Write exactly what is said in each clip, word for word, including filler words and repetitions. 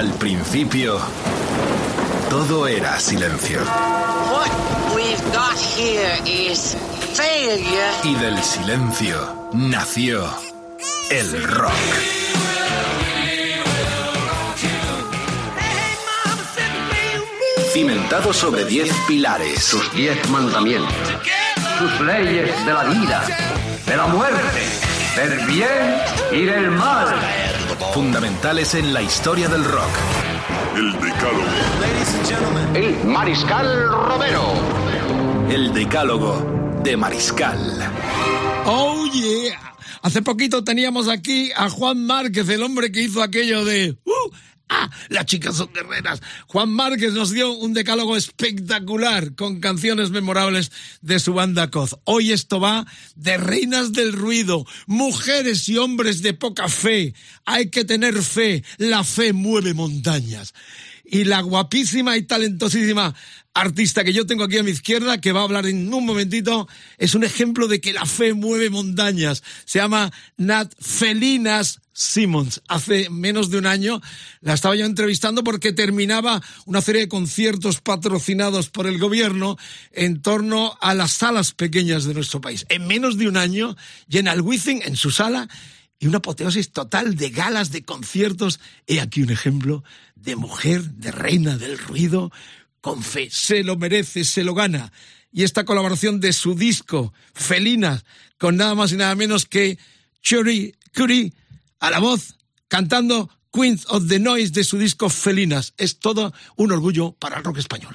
Al principio, todo era silencio. What we've got here is failure. Y del silencio nació el rock. Cimentado sobre diez pilares. Sus diez mandamientos. Sus leyes de la vida, de la muerte, del bien y del mal. Fundamentales en la historia del rock. El Decálogo. El Mariscal Romero. El Decálogo de Mariscal. Oh yeah. Hace poquito teníamos aquí a Juan Márquez, el hombre que hizo aquello de... Uh, ¡Ah! Las chicas son guerreras. Juan Márquez nos dio un decálogo espectacular con canciones memorables de su banda Coz. Hoy esto va de reinas del ruido, mujeres y hombres de poca fe. Hay que tener fe. La fe mueve montañas. Y la guapísima y talentosísima artista que yo tengo aquí a mi izquierda, que va a hablar en un momentito, es un ejemplo de que la fe mueve montañas. Se llama Nat Felinas Simmons. Hace menos de un año la estaba yo entrevistando porque terminaba una serie de conciertos patrocinados por el gobierno en torno a las salas pequeñas de nuestro país. En menos de un año llena el Wizzing en su sala y una apoteosis total de galas, de conciertos. He aquí un ejemplo de mujer, de reina del ruido, con fe. Se lo merece, se lo gana. Y esta colaboración de su disco, Felinas, con nada más y nada menos que Cherie Currie a la voz, cantando Queens of the Noise de su disco Felinas. Es todo un orgullo para el rock español.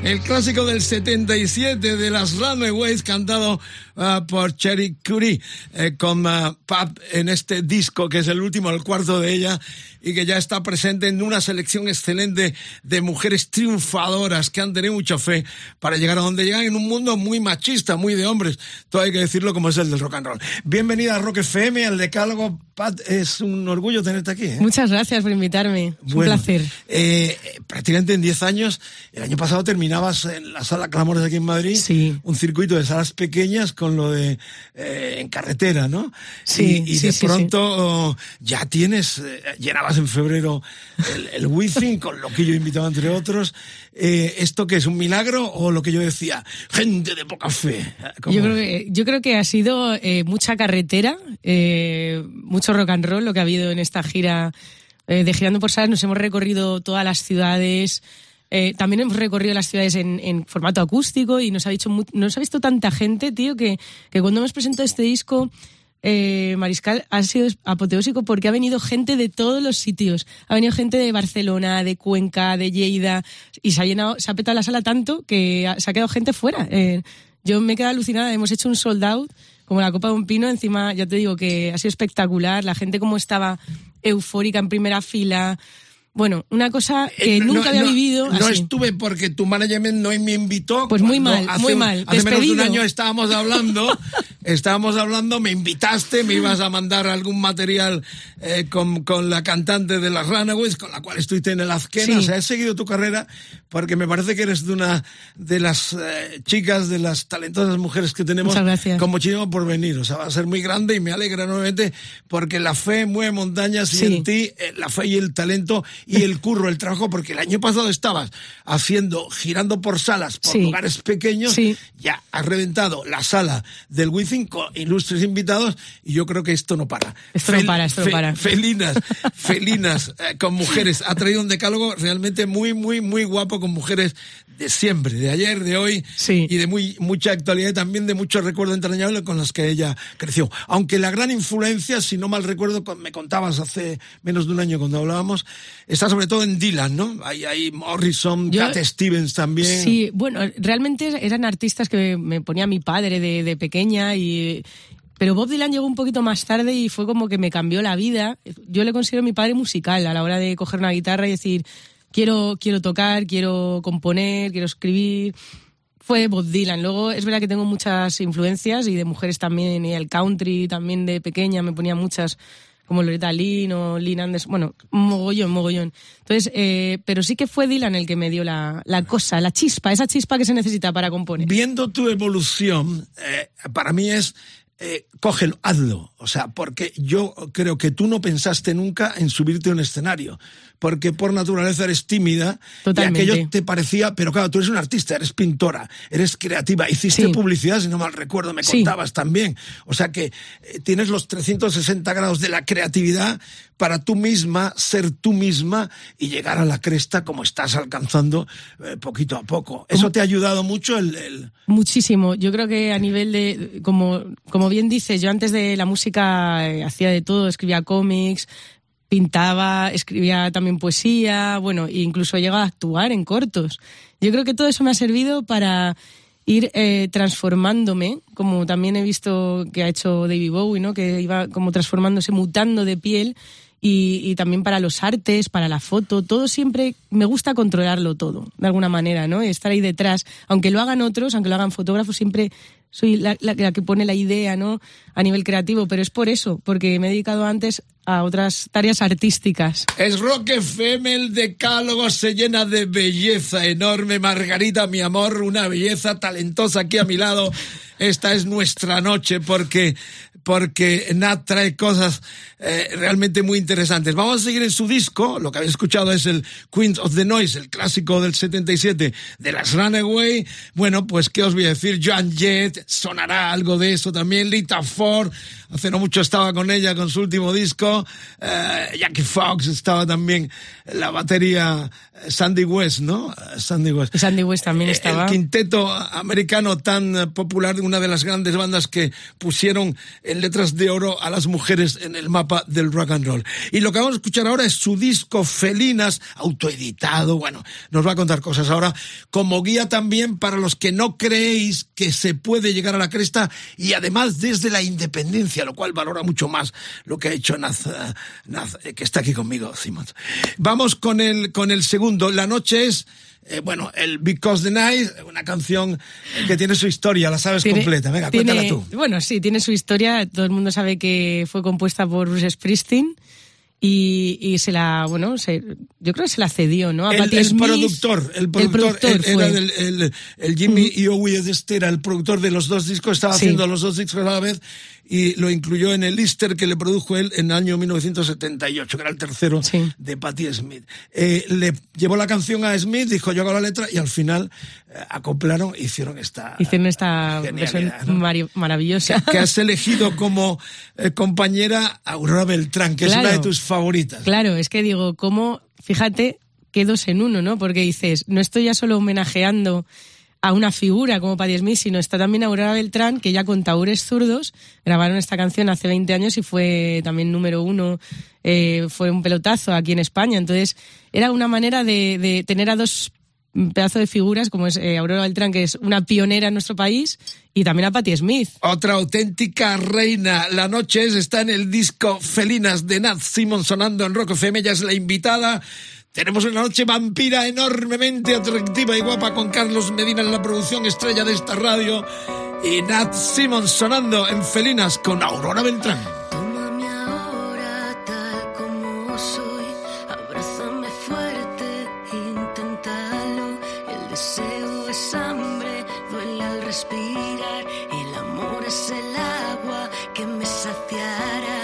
el clásico del setenta y siete de las Runaways, cantado uh, por Cherie Currie, eh, con uh, Pat en este disco, que es el último, el cuarto de ella, y que ya está presente en una selección excelente de mujeres triunfadoras que han tenido mucha fe para llegar a donde llegan en un mundo muy machista, muy de hombres, todo hay que decirlo, como es el del rock and roll. Bienvenida a Rock F M, al Decálogo. Pat, es un orgullo tenerte aquí, ¿eh? Muchas gracias por invitarme, es bueno, un placer. Eh, prácticamente en diez años, el año pasado terminabas en la Sala Clamores aquí en Madrid, sí. Un circuito de salas pequeñas con lo de eh, en carretera, ¿no? Sí, y, y sí, de sí, pronto sí. ya tienes, eh, llenabas en febrero el, el Wizzing, con lo que yo invitaba entre otros. Eh, ¿Esto qué es, un milagro o lo que yo decía, gente de poca fe? ¿Cómo? Yo creo que, yo creo que ha sido eh, mucha carretera, eh, mucho rock and roll lo que ha habido en esta gira eh, de Girando por Salas. Nos hemos recorrido todas las ciudades, eh, también hemos recorrido las ciudades en, en formato acústico y nos ha, dicho, nos ha visto tanta gente, tío, que, que cuando hemos presentado este disco... Eh, Mariscal, ha sido apoteósico porque ha venido gente de todos los sitios. Ha venido gente de Barcelona, de Cuenca, de Lleida, y se ha llenado, se ha petado la sala tanto que ha, se ha quedado gente fuera. Eh, yo me he quedado alucinada. Hemos hecho un sold out como la copa de un pino. Encima, ya te digo que ha sido espectacular. La gente como estaba eufórica en primera fila. Bueno, una cosa que eh, no, nunca había no, vivido. No así. Estuve porque tu management no me invitó. Pues muy mal, hace, muy mal. Hace Despedido. menos de un año estábamos hablando, estábamos hablando, me invitaste, me ibas a mandar algún material eh, con, con la cantante de las Runaways, con la cual estuviste en el Azkena. Sí. O sea, he seguido tu carrera porque me parece que eres de una de las eh, chicas, de las talentosas mujeres que tenemos. Muchas gracias. Con muchísimo por venir. O sea, va a ser muy grande y me alegra nuevamente porque la fe mueve montañas y Sí. en ti eh, la fe y el talento y el curro, el trabajo, porque el año pasado estabas haciendo, girando por salas, por Sí. lugares pequeños, Sí. ya has reventado la sala del Wizzing con ilustres invitados y yo creo que esto no para. Esto no para, esto no para. Felinas, felinas eh, con mujeres. Ha traído un decálogo realmente muy, muy, muy guapo con mujeres de siempre, de ayer, de hoy, Sí. y de muy mucha actualidad y también de mucho recuerdo entrañable con los que ella creció. Aunque la gran influencia, si no mal recuerdo, me contabas hace menos de un año cuando hablábamos, está sobre todo en Dylan, ¿no? Hay, hay Morrison, Yo, Cat Stevens también. Sí, bueno, realmente eran artistas que me ponía mi padre de, de pequeña, y pero Bob Dylan llegó un poquito más tarde y fue como que me cambió la vida. Yo le considero mi padre musical a la hora de coger una guitarra y decir, quiero, quiero tocar, quiero componer, quiero escribir. Fue Bob Dylan. Luego es verdad que tengo muchas influencias y de mujeres también, y el country también de pequeña me ponía muchas, como Loretta Lynn o Lynn Anderson, bueno, mogollón, mogollón. Entonces, eh, pero sí que fue Dylan el que me dio la, la cosa, la chispa, esa chispa que se necesita para componer. Viendo tu evolución, eh, para mí es, eh, cógelo, hazlo. O sea, porque yo creo que tú no pensaste nunca en subirte a un escenario, porque por naturaleza eres tímida. Totalmente. Y aquello te parecía, pero claro, tú eres una artista, eres pintora, eres creativa, hiciste Sí. publicidad, si no mal recuerdo, me Sí. contabas también. O sea que eh, tienes los trescientos sesenta grados de la creatividad para tú misma, ser tú misma y llegar a la cresta como estás alcanzando eh, poquito a poco. ¿Eso te ha ayudado mucho? el, el... Muchísimo. Yo creo que a nivel de, como, como bien dices, yo antes de la música eh, hacía de todo, escribía cómics, pintaba, escribía también poesía, bueno, e incluso llegaba a actuar en cortos. Yo creo que todo eso me ha servido para ir eh, transformándome, como también he visto que ha hecho David Bowie, ¿no? Que iba como transformándose, mutando de piel. Y, y también para los artes, para la foto, todo siempre me gusta controlarlo todo, de alguna manera, ¿no? Y estar ahí detrás, aunque lo hagan otros, aunque lo hagan fotógrafos, siempre soy la, la, la que pone la idea, ¿no? A nivel creativo, pero es por eso, porque me he dedicado antes a otras tareas artísticas. Es Rock F M, el decálogo se llena de belleza enorme. Margarita, mi amor, una belleza talentosa aquí a mi lado. Esta es nuestra noche porque, porque Nat trae cosas eh, realmente muy interesantes. Vamos a seguir en su disco. Lo que habéis escuchado es el Queens of the Noise, el clásico del setenta y siete de las Runaways. Bueno, pues qué os voy a decir, Joan Jett, sonará algo de eso también. Lita Ford, hace no mucho estaba con ella con su último disco. Uh, Jackie Fox estaba también en la batería. Sandy West, ¿no? Sandy West. Sandy West también estaba. El quinteto americano tan popular, una de las grandes bandas que pusieron en letras de oro a las mujeres en el mapa del rock and roll. Y lo que vamos a escuchar ahora es su disco Felinas, autoeditado. Bueno, nos va a contar cosas ahora como guía también para los que no creéis que se puede llegar a la cresta, y además desde la independencia, lo cual valora mucho más lo que ha hecho Naz, Naz que está aquí conmigo, Simmons. Vamos con el, con el segundo. La noche es... Eh, bueno, el Because the Night, una canción que tiene su historia, la sabes tiene, completa. Venga, tiene, cuéntala tú. Bueno, sí, tiene su historia. Todo el mundo sabe que fue compuesta por Bruce Springsteen y, y se la, bueno, se, yo creo que se la cedió, ¿no? A el, Patti el Smith. productor, el productor, el productor el, era del, el, el Jimmy mm. Iovine de este era el productor de los dos discos, estaba sí. haciendo los dos discos a la vez y lo incluyó en el Lister que le produjo él en el año mil novecientos setenta y ocho, que era el tercero sí. de Patti Smith. Eh, le llevó la canción a Smith, dijo yo hago la letra y al final eh, acoplaron e hicieron esta Hicieron esta versión, ¿no? maravillosa. Que, que has elegido como eh, compañera a Aurora Beltrán, que claro, es una de tus favoritas. Claro, es que digo, cómo, fíjate, que dos en uno, ¿no? Porque dices, no estoy ya solo homenajeando a una figura como Patti Smith, sino está también Aurora Beltrán, que ya con Tahúres Zurdos grabaron esta canción hace veinte años y fue también número uno, eh, fue un pelotazo aquí en España. Entonces, era una manera de, de tener a dos pedazos de figuras, como es eh, Aurora Beltrán, que es una pionera en nuestro país, y también a Patti Smith. Otra auténtica reina. La noche es, está en el disco Felinas de Naz Simmons sonando en Rock F M, ella es la invitada. Tenemos una noche vampira enormemente atractiva y guapa con Carlos Medina en la producción, estrella de esta radio, y Naz Simmons sonando en Felinas con Aurora Beltrán. Tómame ahora tal como soy, abrázame fuerte, inténtalo. El deseo es hambre, duele al respirar. El amor es el agua que me saciará.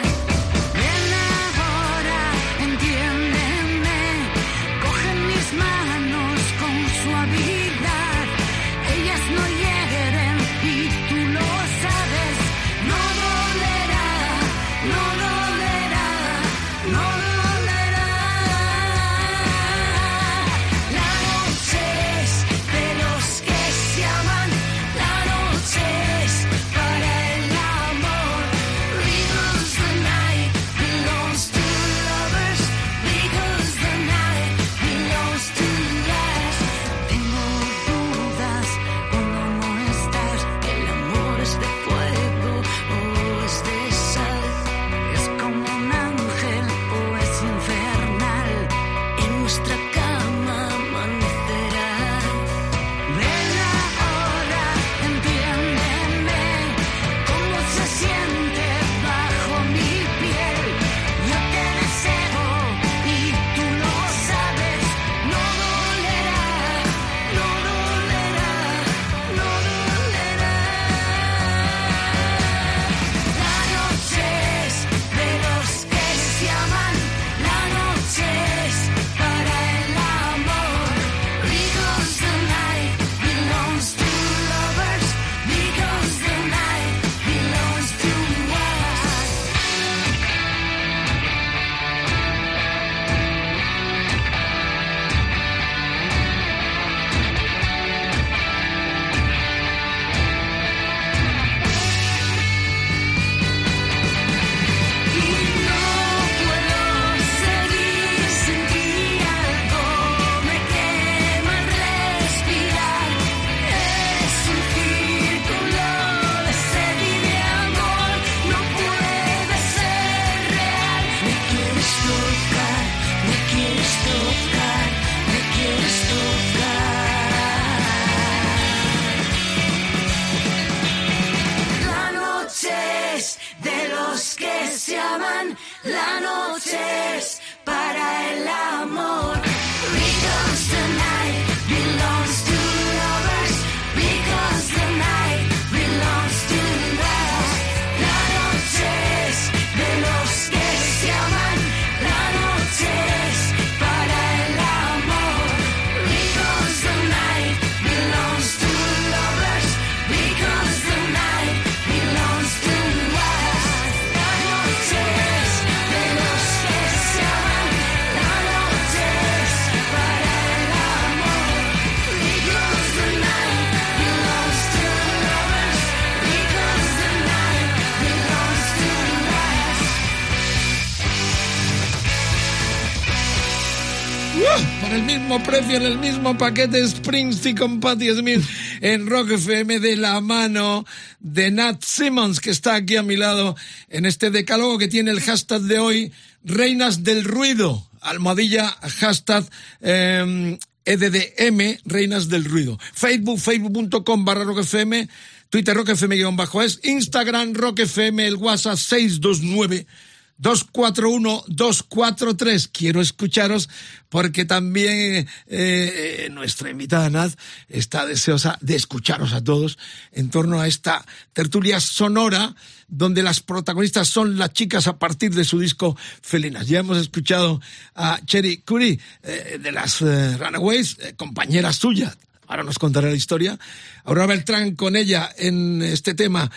La noche es para el amor. Because the night belongs to lovers. Because the night belongs to us. La noche es de los que se aman. La noche es para el amor. Because the night belongs to lovers. Because the night belongs to us. La noche es de los que se aman. ¡Uh! Por el mismo precio, en el mismo paquete, Springsteen con Patti Smith en Rock F M, de la mano de Nat Simmons, que está aquí a mi lado en este decálogo que tiene el hashtag de hoy, Reinas del Ruido, almohadilla, hashtag eh, E D D M, Reinas del Ruido. Facebook, facebook.com barra Rock F M, Twitter Rock F M guión bajo es, Instagram Rock F M, el WhatsApp seis dos nueve, dos cuatro uno, dos cuatro tres. Quiero escucharos porque también eh, nuestra invitada Nat está deseosa de escucharos a todos en torno a esta tertulia sonora donde las protagonistas son las chicas a partir de su disco Felinas. Ya hemos escuchado a Cherie Currie eh, de las eh, Runaways, eh, compañera suya. Ahora nos contará la historia. Aurora Beltrán con ella en este tema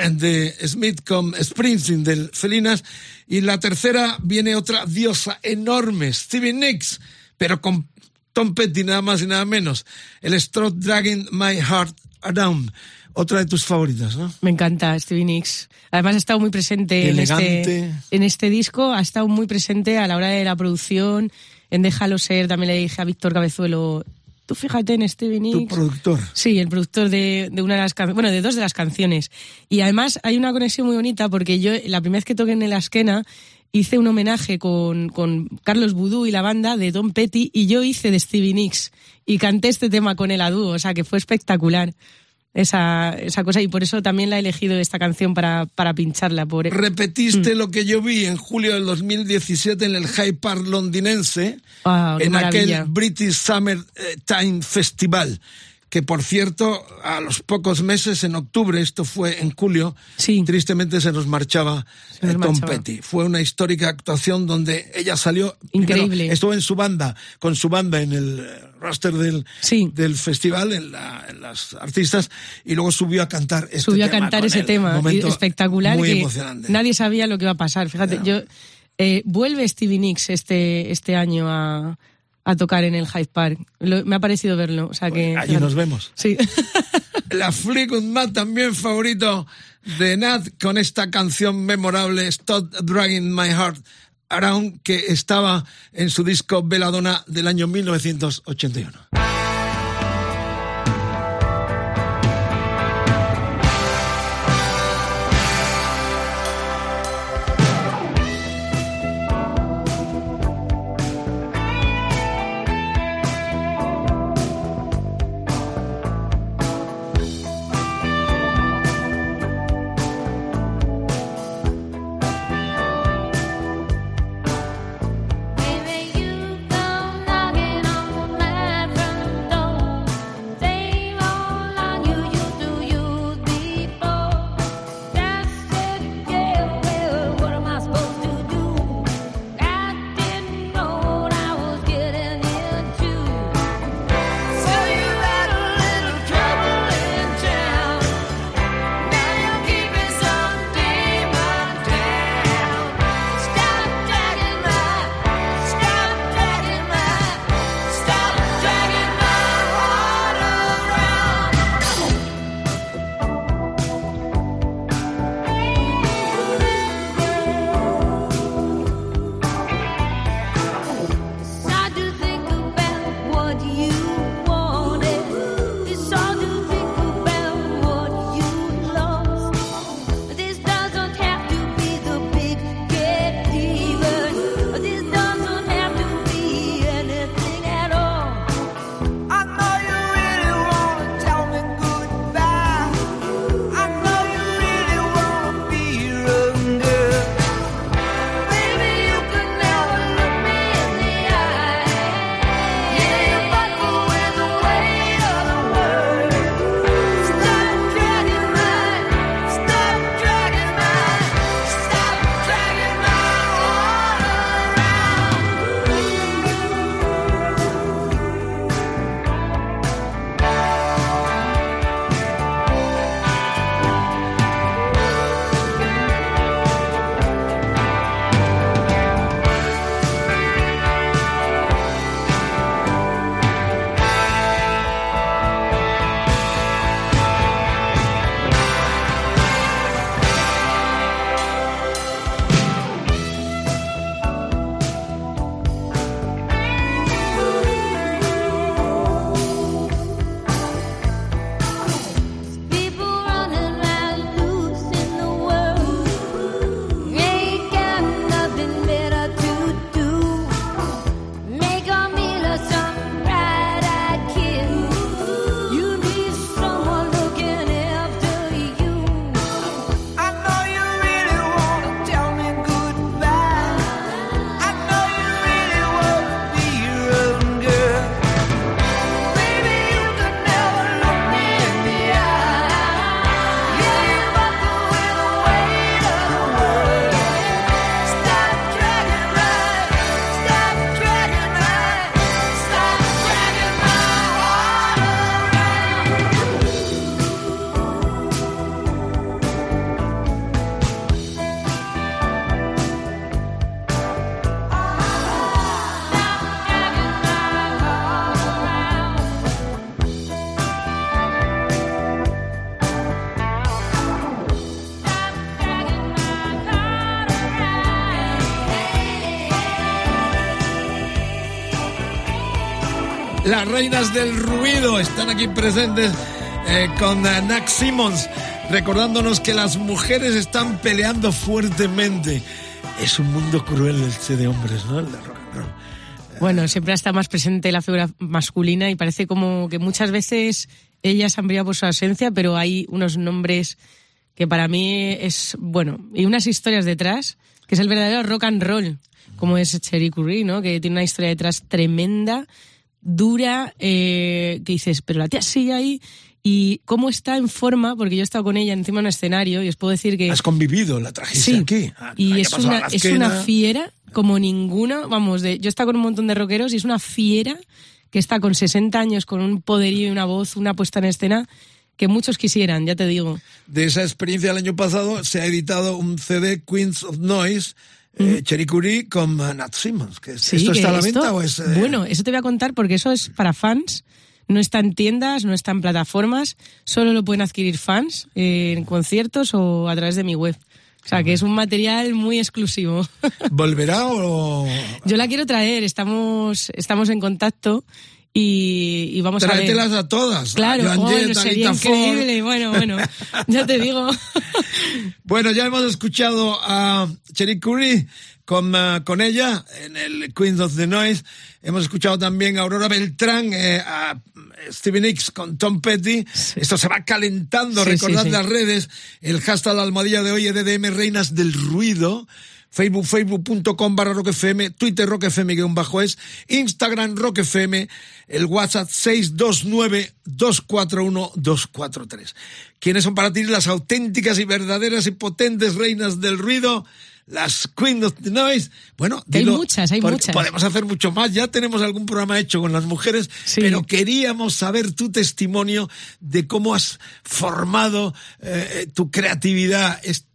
de Smith con Springsteen del Felinas. Y la tercera viene otra diosa enorme, Stevie Nicks, pero con Tom Petty nada más y nada menos. El Stroke Dragging My Heart Around. Otra de tus favoritas, ¿no? Me encanta Stevie Nicks. Además ha estado muy presente en este, en este disco, ha estado muy presente a la hora de la producción, en Déjalo Ser. También le dije a Víctor Cabezuelo, tú fíjate en Stevie Nicks. Tu productor. Sí, el productor de, de una de las canciones, bueno, de dos de las canciones. Y además hay una conexión muy bonita porque yo, la primera vez que toqué en el Asquena, hice un homenaje con, con Carlos Vudú y la banda de Tom Petty, y yo hice de Stevie Nicks y canté este tema con él a dúo, o sea que fue espectacular esa, esa cosa, y por eso también la he elegido esta canción para, para pincharla. Por... Repetiste mm. lo que yo vi en julio del dos mil diecisiete en el Hyde Park londinense, oh, en maravilla. aquel British Summer Time Festival, que por cierto, a los pocos meses, en octubre, esto fue en julio, sí. tristemente se nos marchaba se nos eh, Tom marchaba. Petty. Fue una histórica actuación donde ella salió, increíble, primero, estuvo en su banda, con su banda en el roster del, sí. del festival, en, la, en las artistas, y luego subió a cantar este subió tema. a cantar ese él. tema, espectacular, muy que emocionante. Nadie sabía lo que iba a pasar. Fíjate, yeah. yo eh, vuelve Stevie Nicks este, este año a... a tocar en el Hyde Park. Lo, me ha parecido verlo. O sea pues que, allí fíjate. Nos vemos. Sí. La Fleetwood Mac, también favorito de Nat, con esta canción memorable, Stop Dragging My Heart Around, que estaba en su disco Belladonna del año mil novecientos ochenta y uno. Baby, you come knocking on my mind from Las reinas del ruido están aquí presentes eh, con uh, Nat Simmons, recordándonos que las mujeres están peleando fuertemente. Es un mundo cruel este de hombres, ¿no? El de rock and roll. Bueno, siempre está más presente la figura masculina y parece como que muchas veces ellas han brillado por su ausencia, pero hay unos nombres que para mí es, bueno, y unas historias detrás, que es el verdadero rock and roll, como es Cherie Currie, ¿no? Que tiene una historia detrás tremenda, dura, eh, que dices, pero la tía sigue ahí. Y cómo está en forma, porque yo he estado con ella encima de un escenario y os puedo decir que... Has convivido, la trajiste sí, aquí. Ah, y es una, es una fiera como ninguna, vamos, de, yo he estado con un montón de rockeros y es una fiera que está con sesenta años, con un poderío y una voz, una puesta en escena que muchos quisieran, ya te digo. De esa experiencia el año pasado se ha editado un C D, Queens of Noise, eh, mm. Cherie Currie con uh, Nat Simmons. Que sí, ¿Esto que está a la esto, venta o es...? Eh... Bueno, eso te voy a contar porque eso es para fans. No está en tiendas, no está en plataformas, solo lo pueden adquirir fans eh, en conciertos o a través de mi web. O sea, que es un material muy exclusivo. ¿Volverá o...? Yo la quiero traer, estamos, estamos en contacto y, y vamos Tráetelas a ver. a todas. Claro, a oh, Jett, sería Anita increíble. Ford. Bueno, bueno, ya te digo. Bueno, ya hemos escuchado a Cherie Currie con, uh, con ella en el Queens of the Noise. Hemos escuchado también a Aurora Beltrán, eh, a Stevie Nicks con Tom Petty. Sí. Esto se va calentando, sí, recordad sí, sí. las redes, el hashtag la almohadilla de hoy, E D D M Reinas del Ruido. Facebook, facebook.com barra rockfm, Twitter rockfm guión bajo es, Instagram rockfm, el WhatsApp seis dos nueve, dos cuatro uno, dos cuatro tres. ¿Quiénes son para ti las auténticas y verdaderas y potentes reinas del ruido? Las Queens of the Noise. Bueno, dilo, hay muchas, hay muchas. Podemos hacer mucho más. Ya tenemos algún programa hecho con las mujeres, sí. Pero queríamos saber tu testimonio de cómo has formado eh, tu creatividad, esta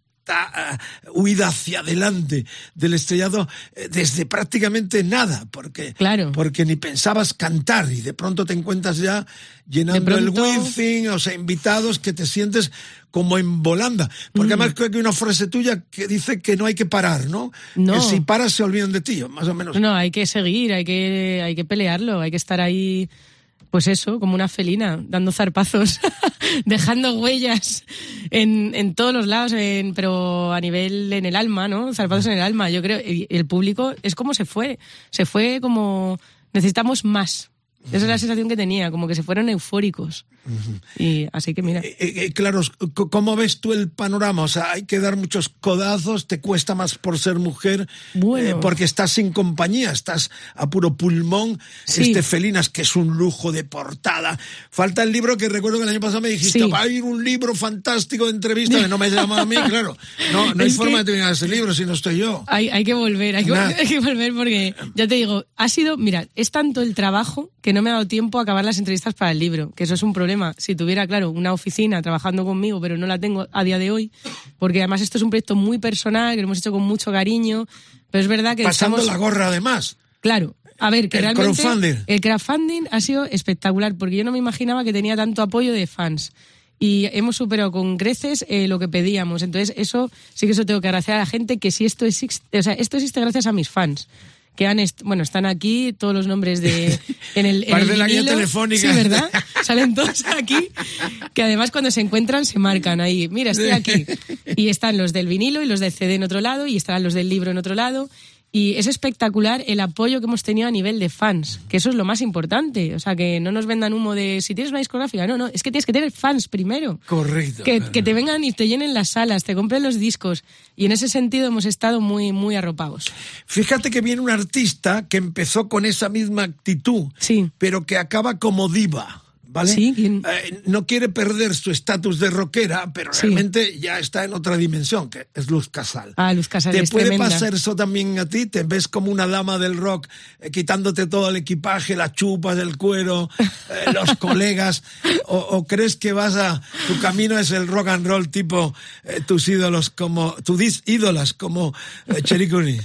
uh, huida hacia adelante del estrellado eh, desde prácticamente nada, porque, claro. porque ni pensabas cantar y de pronto te encuentras ya llenando pronto... el Wizzing, o sea, invitados que te sientes como en volanda. Porque mm. además creo que hay una frase tuya que dice que no hay que parar, ¿no? No. Que si paras se olvidan de ti, más o menos. No, hay que seguir, hay que, hay que pelearlo, hay que estar ahí, pues eso, como una felina, dando zarpazos, dejando huellas en, en todos los lados, en, pero a nivel en el alma, ¿no? Zarpazos en el alma. Yo creo, el público es como se fue, se fue como, necesitamos más. Esa es la sensación que tenía, como que se fueron eufóricos. Uh-huh. Y así que mira. Eh, eh, claro, ¿cómo ves tú el panorama? O sea, hay que dar muchos codazos, te cuesta más por ser mujer, bueno. eh, porque estás sin compañía, estás a puro pulmón. Sí. Este Felinas, que es un lujo de portada. Falta el libro que recuerdo que el año pasado me dijiste, sí. va a ir un libro fantástico de entrevistas, que no me has llamado a mí, claro. No, no hay forma de terminar ese libro si no estoy yo. Hay, hay que volver, hay que, nah. hay que volver porque, ya te digo, ha sido, mira, es tanto el trabajo que no me ha dado tiempo a acabar las entrevistas para el libro, que eso es un problema. Si tuviera, claro, una oficina trabajando conmigo, pero no la tengo a día de hoy, porque además esto es un proyecto muy personal, que lo hemos hecho con mucho cariño, pero es verdad que pasando estamos... la gorra, además. Claro. A ver, que el realmente crowdfunding. el crowdfunding ha sido espectacular, porque yo no me imaginaba que tenía tanto apoyo de fans. Y hemos superado con creces eh, lo que pedíamos. Entonces, eso sí que eso tengo que agradecer a la gente, que si esto existe, o sea, esto existe gracias a mis fans. Que han est- bueno, están aquí todos los nombres de en el en Parece el la guía vinilo. telefónica. Sí, ¿verdad? Salen todos aquí, que además cuando se encuentran se marcan ahí, mira, estoy aquí. Y están los del vinilo y los del C D en otro lado y estarán los del libro en otro lado. Y es espectacular el apoyo que hemos tenido a nivel de fans, que eso es lo más importante. O sea, que no nos vendan humo de si tienes una discográfica. No, no, es que tienes que tener fans primero. Correcto. Que, claro. que te vengan y te llenen las salas, te compren los discos. Y en ese sentido hemos estado muy, muy arropados. Fíjate que viene un artista que empezó con esa misma actitud, sí. pero que acaba como diva. ¿Vale? Sí, ¿quién? Eh, no quiere perder su estatus de rockera, pero sí. realmente ya está en otra dimensión, que es Luz Casal. Ah, Luz Casal ¿Te es puede tremenda. pasar eso también a ti? ¿Te ves como una dama del rock, eh, quitándote todo el equipaje, las chupas, el cuero, eh, los colegas? O, ¿O crees que vas a... tu camino es el rock and roll tipo eh, tus ídolos como... tus ídolas como eh, Cherie Currie?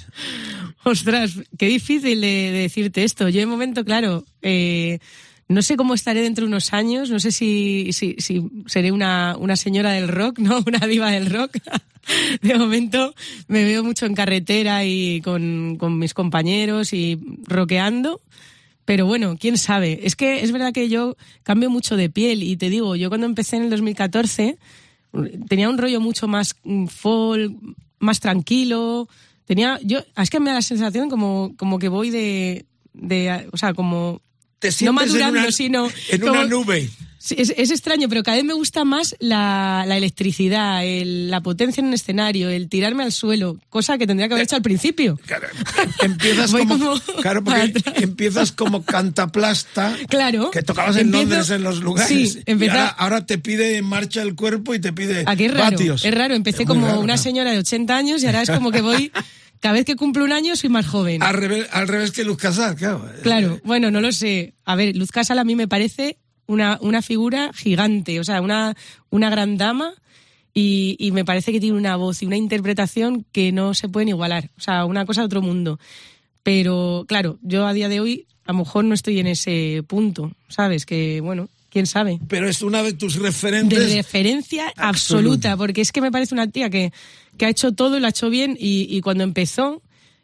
Ostras, qué difícil de, de decirte esto. Yo de momento, claro... Eh, No sé cómo estaré dentro de unos años, no sé si, si, si seré una, una señora del rock, ¿no? Una diva del rock. De momento me veo mucho en carretera y con, con mis compañeros y rockeando, Pero bueno, quién sabe. Es que es verdad que yo cambio mucho de piel y te digo, yo cuando empecé en el dos mil catorce tenía un rollo mucho más folk, más tranquilo. Tenía, yo, es que me da la sensación como, como que voy de, de, o sea, como Te no sientes madurando, en una, sino en como, una nube. Sí, es, es extraño, pero cada vez me gusta más la, la electricidad, el, la potencia en un escenario, el tirarme al suelo, cosa que tendría que haber hecho al principio. Claro, empiezas Voy como, como claro, porque empiezas como cantaplasta, Claro. que tocabas en Empiezo- Londres en los lugares. Sí, y empezar- ahora, ahora te pide en marcha el cuerpo y te pide Aquí es raro, vatios. es raro. Empecé Es muy como raro, una ¿no? señora de ochenta años y ahora es como que voy, cada vez que cumplo un año soy más joven. Al revés, al revés que Luz Casal, claro. Claro, bueno, no lo sé. A ver, Luz Casal a mí me parece una, una figura gigante, o sea, una, una gran dama y, y me parece que tiene una voz y una interpretación que no se pueden igualar. O sea, una cosa de otro mundo. Pero, claro, yo a día de hoy a lo mejor no estoy en ese punto, ¿sabes? Que, bueno, quién sabe. Pero es una de tus referentes. De referencia absoluta, absoluta, porque es que me parece una tía que, que ha hecho todo y lo ha hecho bien y, y cuando empezó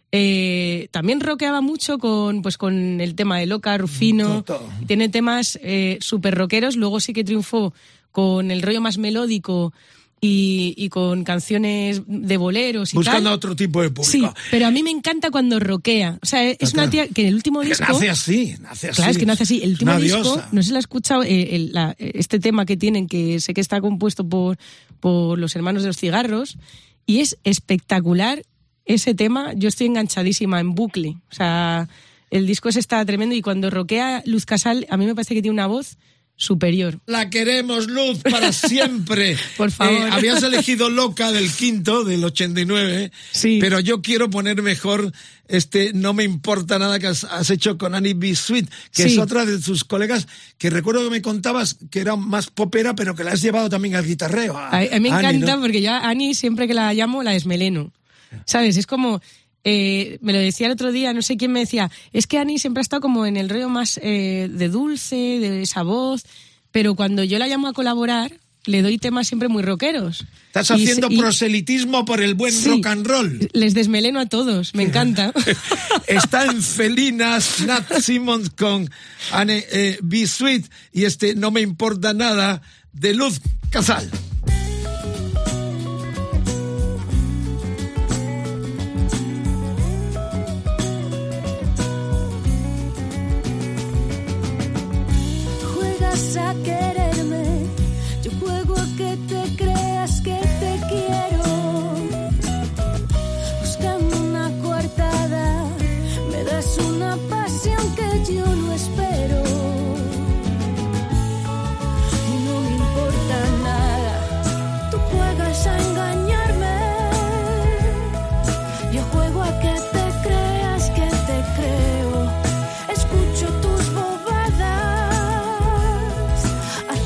eh, también rockeaba mucho con, pues, con el tema de Loca, Rufino, Todo, todo. tiene temas eh, súper rockeros, luego sí que triunfó con el rollo más melódico y, y con canciones de boleros y Buscando tal. otro tipo de público. Sí, pero a mí me encanta cuando rockea. O sea, es Claro, una claro. tía que en el último Que disco... nace así, nace así. Claro, es que nace así. El último Una disco, diosa. no sé si lo has escuchado, eh, el- la- este tema que tienen, que sé que está compuesto por, por los hermanos de los cigarros, y es espectacular ese tema. Yo estoy enganchadísima en bucle. O sea, el disco ese está tremendo y cuando roquea Luz Casal, a mí me parece que tiene una voz superior. La queremos, Luz, para siempre. Por favor. Eh, habías elegido Loca del quinto, del ochenta y nueve, Sí. pero yo quiero poner mejor este No me importa nada que has, has hecho con Annie B. Sweet, que Sí. es otra de tus colegas, que recuerdo que me contabas que era más popera, pero que la has llevado también al guitarreo. A, A, a mí me Annie, encanta ¿no? porque yo a Ani siempre que la llamo la desmeleno. ¿Sabes? Es como... eh, me lo decía el otro día, no sé quién me decía, es que Ani siempre ha estado como en el rollo más eh, de dulce, de esa voz, pero cuando yo la llamo a colaborar, le doy temas siempre muy rockeros. Estás Y haciendo se- y- proselitismo por el buen Sí. rock and roll. Les desmeleno a todos, me encanta. Está en Felinas, Nat Simmons con Anne eh, B. Sweet y este No me importa nada de Luz Casal. Juegas a quererme, yo juego a que te creas que te quiero. Buscando una coartada, me das una pasión que yo no espero. Y no me importa nada, tú juegas a engañarme. Yo juego a que te creas que te creo. Escucho tus bobadas,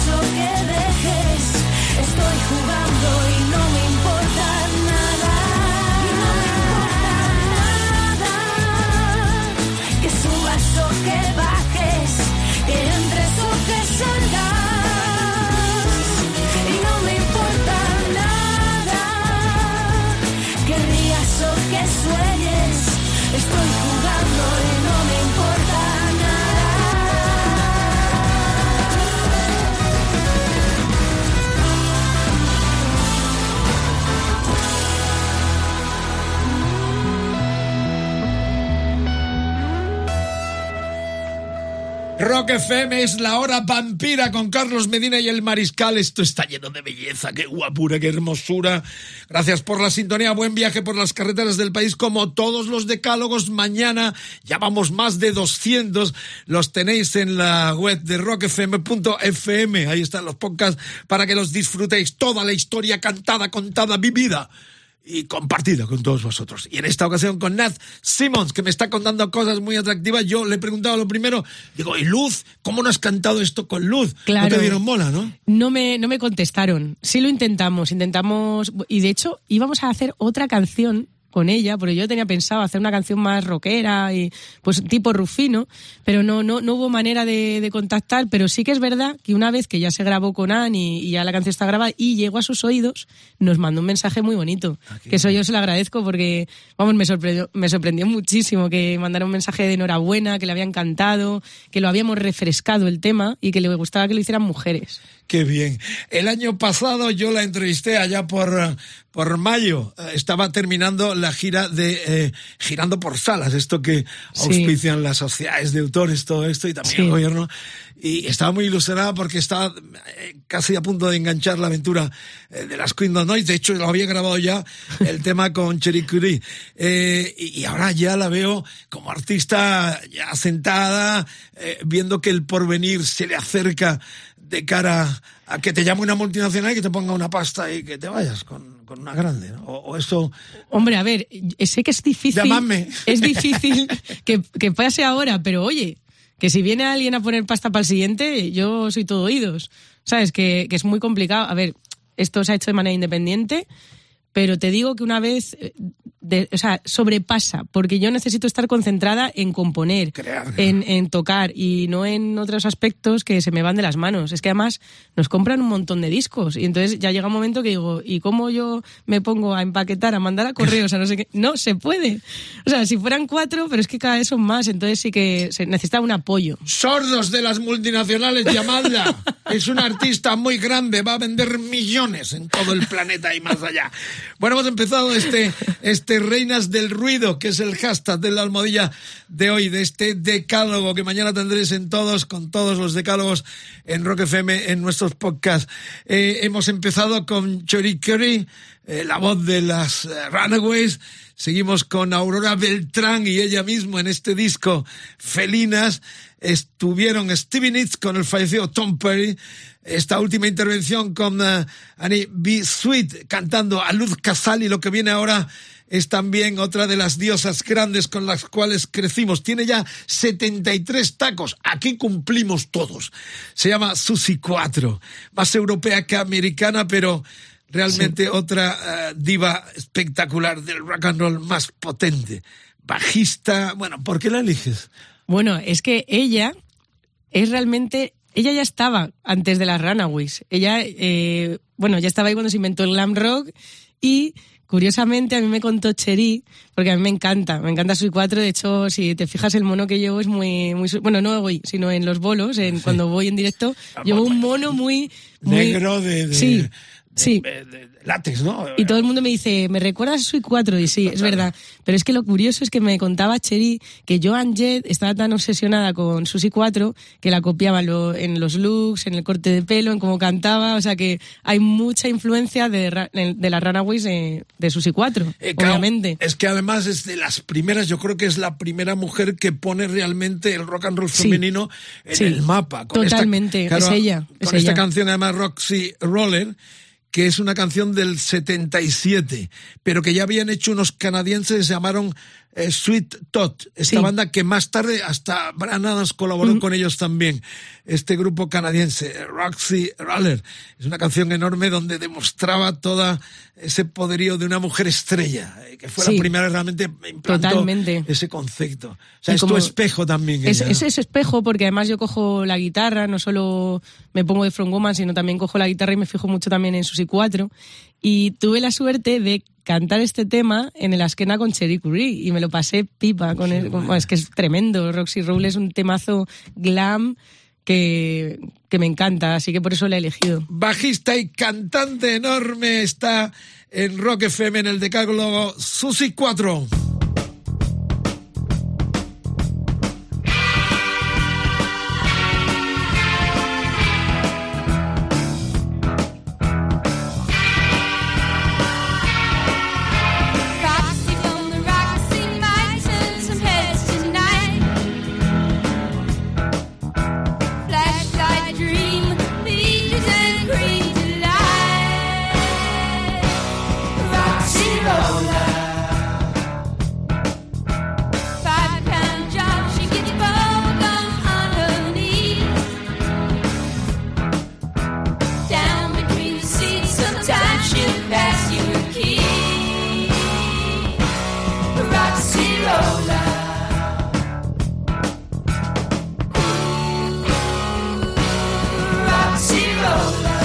paso que dejes. Estoy jugando y no me importa nada. No me importa nada. Que subas o que bajes, que entres o que salgas. Y no me importa nada. Que rías o que sueñes. Estoy jugando y no me importa nada. Rock F M es la hora vampira con Carlos Medina y el Mariscal. Esto está lleno de belleza, qué guapura, qué hermosura. Gracias por la sintonía, buen viaje por las carreteras del país como todos los decálogos. Mañana ya vamos más de doscientos, los tenéis en la web de rock f m punto f m. Ahí están los podcasts para que los disfrutéis. Toda la historia cantada, contada, vivida y compartida con todos vosotros. Y en esta ocasión con Nat Simmons, que me está contando cosas muy atractivas. Yo le he preguntado lo primero, digo, ¿y Luz? ¿Cómo no has cantado esto con Luz? Claro. No te dieron bola, ¿no? No me, no me contestaron. Sí lo intentamos, intentamos... Y de hecho íbamos a hacer otra canción con ella, porque yo tenía pensado hacer una canción más rockera y pues tipo Rufino, pero no no no hubo manera de, de contactar. Pero sí que es verdad que una vez que ya se grabó con Anne y, y ya la canción está grabada y llegó a sus oídos, nos mandó un mensaje muy bonito. Aquí, que eso yo se lo agradezco porque, vamos, me sorprendió, me sorprendió muchísimo que mandara un mensaje de enhorabuena, que le había encantado, que lo habíamos refrescado el tema y que le gustaba que lo hicieran mujeres. Qué bien. El año pasado yo la entrevisté allá por, por mayo. Estaba terminando la gira de eh, Girando por Salas, esto que auspician sí. las sociedades de autores, todo esto, y también sí. el gobierno. Y estaba muy ilusionada porque estaba casi a punto de enganchar la aventura de las Queen of Noise. De hecho, lo había grabado ya el tema con Cherie Currie. Eh, y ahora ya la veo como artista ya sentada, eh, viendo que el porvenir se le acerca de cara a que te llame una multinacional y que te ponga una pasta y que te vayas con, con una grande, ¿no? O, o eso... Hombre, a ver, sé que es difícil... Llamadme. Es difícil que, que pase ahora, pero oye, que si viene alguien a poner pasta para el siguiente, yo soy todo oídos. ¿Sabes? Que, que es muy complicado. A ver, esto se ha hecho de manera independiente, pero te digo que una vez... De, o sea, sobrepasa, porque yo necesito estar concentrada en componer, Crear, en, en tocar y no en otros aspectos que se me van de las manos. Es que además nos compran un montón de discos y entonces ya llega un momento que digo, ¿y cómo yo me pongo a empaquetar, a mandar a correos, a no sé qué? No se puede. O sea, si fueran cuatro, pero es que cada vez son más, entonces sí que se necesita un apoyo. Sordos de las multinacionales, llamadla. Es una artista muy grande, va a vender millones en todo el planeta y más allá. Bueno, hemos empezado este, este Reinas del Ruido, que es el hashtag de la almohadilla de hoy, de este decálogo que mañana tendréis en todos, con todos los decálogos en Rock F M, en nuestros podcasts. Eh, hemos empezado con Cherie Currie, eh, la voz de las eh, Runaways. Seguimos con Aurora Beltrán y ella misma en este disco Felinas. Estuvieron Stevie Nicks con el fallecido Tom Petty. Esta última intervención con uh, Annie B. Sweet cantando a Luz Casal, y lo que viene ahora es también otra de las diosas grandes con las cuales crecimos. Tiene ya setenta y tres tacos. Aquí cumplimos todos. Se llama Susi cuatro. Más europea que americana, pero realmente sí. otra uh, diva espectacular del rock and roll más potente. Bajista. Bueno, ¿por qué la eliges? Bueno, es que ella es realmente... Ella ya estaba antes de las Runaways. Ella, eh, bueno, ya estaba ahí cuando se inventó el glam rock y... Curiosamente, a mí me contó Cherie, porque a mí me encanta, me encanta Susi cuatro. De hecho, si te fijas, el mono que llevo es muy, muy bueno, no voy, sino en los bolos, en, sí. cuando voy en directo, llevo un mono muy... muy negro de... de sí, de, sí. De, de, de látex, ¿no? Y todo el mundo me dice, ¿me recuerdas a Susi cuatro? Y sí, es verdad. Pero es que lo curioso es que me contaba Cherie que Joan Jett estaba tan obsesionada con Susi cuatro que la copiaba lo, en los looks, en el corte de pelo, en cómo cantaba. O sea que hay mucha influencia de, de las Runaways de, de Susi cuatro, eh, claro, obviamente. Es que además es de las primeras, yo creo que es la primera mujer que pone realmente el rock and roll femenino sí, en sí, el mapa. Con totalmente, esta, claro, es ella. Con es esta ella. canción además Roxy Roller, que es una canción del setenta y siete, pero que ya habían hecho unos canadienses que se llamaron eh, Sweet Tot, esta Sí. banda que más tarde hasta Bryan Adams colaboró Mm. con ellos también. Este grupo canadiense, Roxy Roller, es una canción enorme donde demostraba todo ese poderío de una mujer estrella, eh, que fue Sí. la primera que realmente implantó Totalmente. ese concepto. O sea, Y es tu como- espejo también. Es, ella, es ¿no? ese espejo, porque además yo cojo la guitarra, no solo me pongo de frontwoman, sino también cojo la guitarra y me fijo mucho también en Susi cuatro. Y tuve la suerte de cantar este tema en el Askena con Cherie Currie y me lo pasé pipa. Con el, con- es que es tremendo. Roxy Roll es un temazo glam que, que me encanta, así que por eso la he elegido. Bajista y cantante enorme está en Rock F M en el Decálogo, Susi cuatro. Roxy from the Roxy might turn some heads tonight. Flashlight dream, peaches and cream delight. Roxy roller, five pound job, she gets bubblegum on her knees. Down between the seats, sometimes she'll pass you a key. Roxy roller, Roxy roller.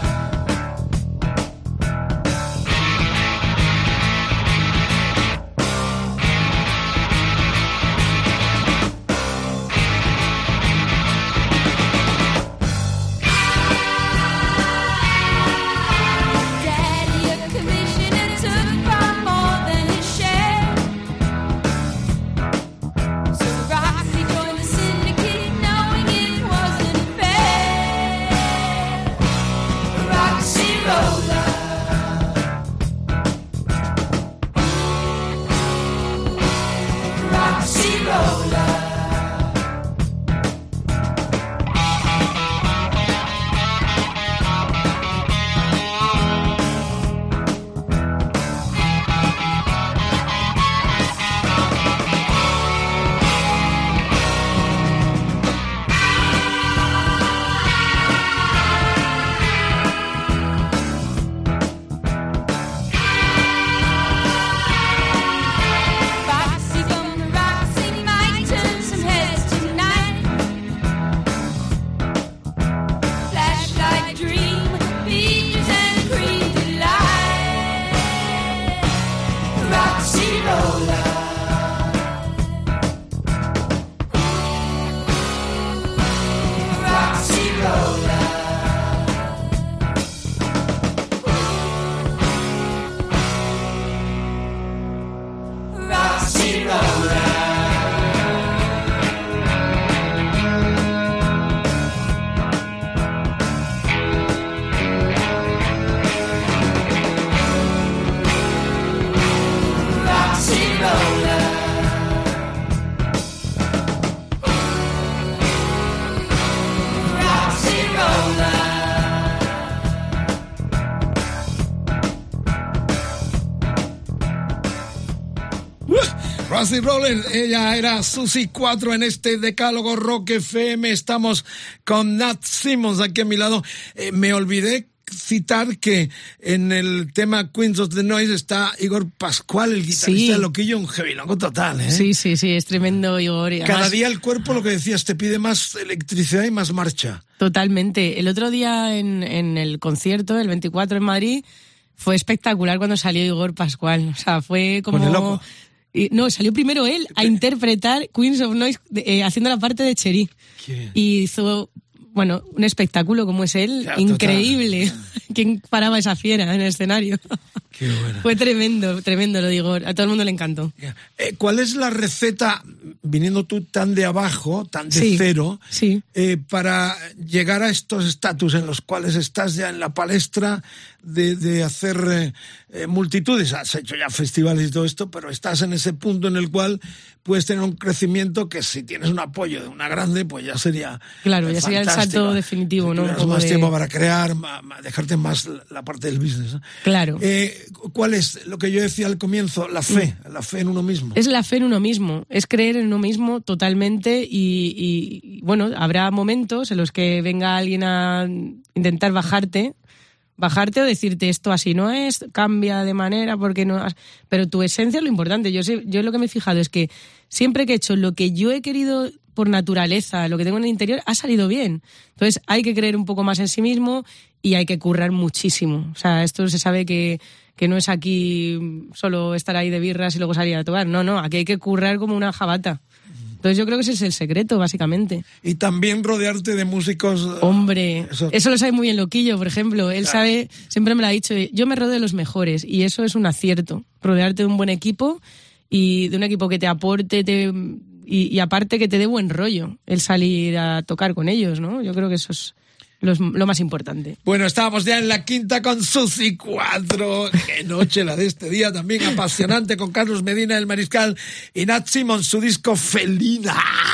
Daddy a commission and took far more than his share. So Roxy joined the syndicate, knowing it wasn't fair. Roxy roller, Roxy roller. Roxy from the Roxy might turn some heads tonight. Flashlight dream, peaches and cream delight. Roxy roller, Roxy roller. Roxy roller. Roxy roller. Roxy roller. Roxy Roller, ella era Susi cuatro en este Decálogo Rock F M. Estamos con Nat Simmons aquí a mi lado. Eh, me olvidé citar que en el tema Queens of the Noise está Igor Pascual, el guitarrista Sí. de Loquillo, un heavy loco total, ¿eh? Sí, sí, sí, es tremendo, Igor. y Cada además- día el cuerpo, lo que decías, te pide más electricidad y más marcha. Totalmente. El otro día en, en el concierto, el veinticuatro en Madrid, fue espectacular cuando salió Igor Pascual. O sea, fue como... Pone loco. Y- no, salió primero él a interpretar Queens of Noise de- eh, haciendo la parte de Cherie. Qué- Y hizo, bueno, un espectáculo como es él, Ya, increíble. ¿Quién paraba esa fiera en el escenario? Qué buena. Fue tremendo, tremendo, lo digo. A todo el mundo le encantó. Eh, ¿Cuál es la receta viniendo tú tan de abajo, tan de Sí, cero, sí. eh, para llegar a estos estatus en los cuales estás ya en la palestra de, de hacer eh, eh, multitudes. Has hecho ya festivales y todo esto, pero estás en ese punto en el cual puedes tener un crecimiento que si tienes un apoyo de una grande, pues ya sería Claro, eh, ya sería el fantástico. salto definitivo, Si ¿no? Un tuvieras poco más de- tiempo para crear, ma- ma- dejarte más la, la parte del business, ¿no? Claro. Eh, ¿Cuál es lo que yo decía al comienzo? La fe, la fe en uno mismo. Es la fe en uno mismo, es creer en uno mismo totalmente y, y, y, bueno, habrá momentos en los que venga alguien a intentar bajarte, bajarte o decirte esto así no es, cambia de manera porque no has... Pero tu esencia es lo importante. Yo sé, yo lo que me he fijado es que siempre que he hecho lo que yo he querido por naturaleza, lo que tengo en el interior, ha salido bien. Entonces hay que creer un poco más en sí mismo y hay que currar muchísimo. O sea, esto se sabe que, que no es aquí solo estar ahí de birras y luego salir a tocar. No, no, aquí hay que currar como una jabata. Entonces yo creo que ese es el secreto, básicamente. Y también rodearte de músicos... Hombre, Eso- eso, lo sabe muy bien Loquillo, por ejemplo. Él Claro. sabe, siempre me lo ha dicho, yo me rodeo de los mejores y eso es un acierto. Rodearte de un buen equipo y de un equipo que te aporte te, y, y aparte que te dé buen rollo el salir a tocar con ellos, ¿no? Yo creo que eso es lo, lo más importante. Bueno, estábamos ya en la quinta con Susi cuatro. Qué noche la de este día, también apasionante, con Carlos Medina, el Mariscal, y Nat Simon, su disco Felina.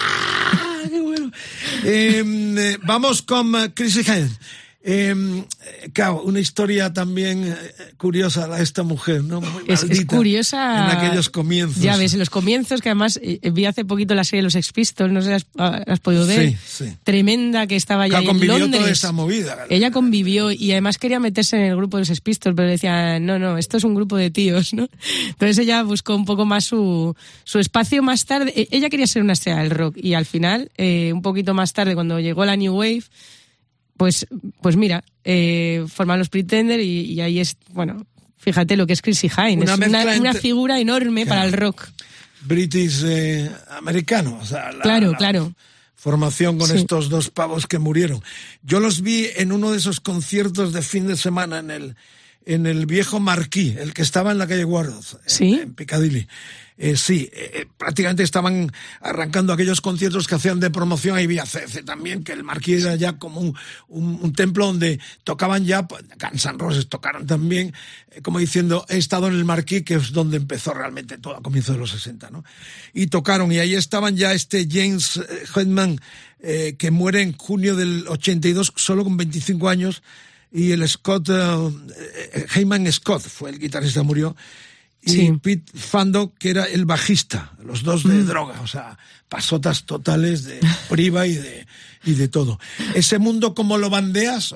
¡Ah, qué bueno! Eh, eh, vamos con uh, Chrissy Hynde. Eh, claro, una historia también eh, curiosa la de esta mujer, ¿no? Muy Es, es maldita curiosa. en aquellos comienzos. Ya ves, en los comienzos, que además eh, vi hace poquito la serie de los Sex Pistols, no sé si has, has podido ver. Sí, sí. Tremenda, que estaba ya Claro, en convivió Londres. toda esa movida. Ella convivió y además quería meterse en el grupo de los Sex Pistols, pero decía, no, no, esto es un grupo de tíos, ¿no? Entonces ella buscó un poco más su, su espacio más tarde. E- Ella quería ser una estrella del rock y al final, eh, un poquito más tarde, cuando llegó la New Wave, pues, pues mira, eh, forman los Pretenders y, y ahí es, bueno, fíjate lo que es Chrissy Hynde. Una Es una, mezcla una entre- figura enorme Claro. para el rock. British eh, americano. O sea, la, Claro, la claro. formación con Sí. estos dos pavos que murieron. Yo los vi en uno de esos conciertos de fin de semana en el, en el viejo Marquí, el que estaba en la calle Guardos, ¿Sí? en, en Piccadilly. Eh, sí, eh, prácticamente estaban arrancando aquellos conciertos que hacían de promoción. Ahí vi a C C también, que el Marquí era ya como un, un, un templo donde tocaban ya, pues, Guns N' Roses tocaron también, eh, como diciendo, he estado en el Marquí, que es donde empezó realmente todo a comienzos de los sesenta, ¿no? Y tocaron, y ahí estaban ya este James eh, Hetman, eh, que muere en junio del ochenta y dos, solo con veinticinco años, y el Scott, eh, eh, Heyman Scott fue el guitarrista, murió, y Sí. Pete Fando, que era el bajista, los dos de droga, o sea, pasotas totales de priva y de, y de todo. ¿Ese mundo cómo lo bandeas? ¿O,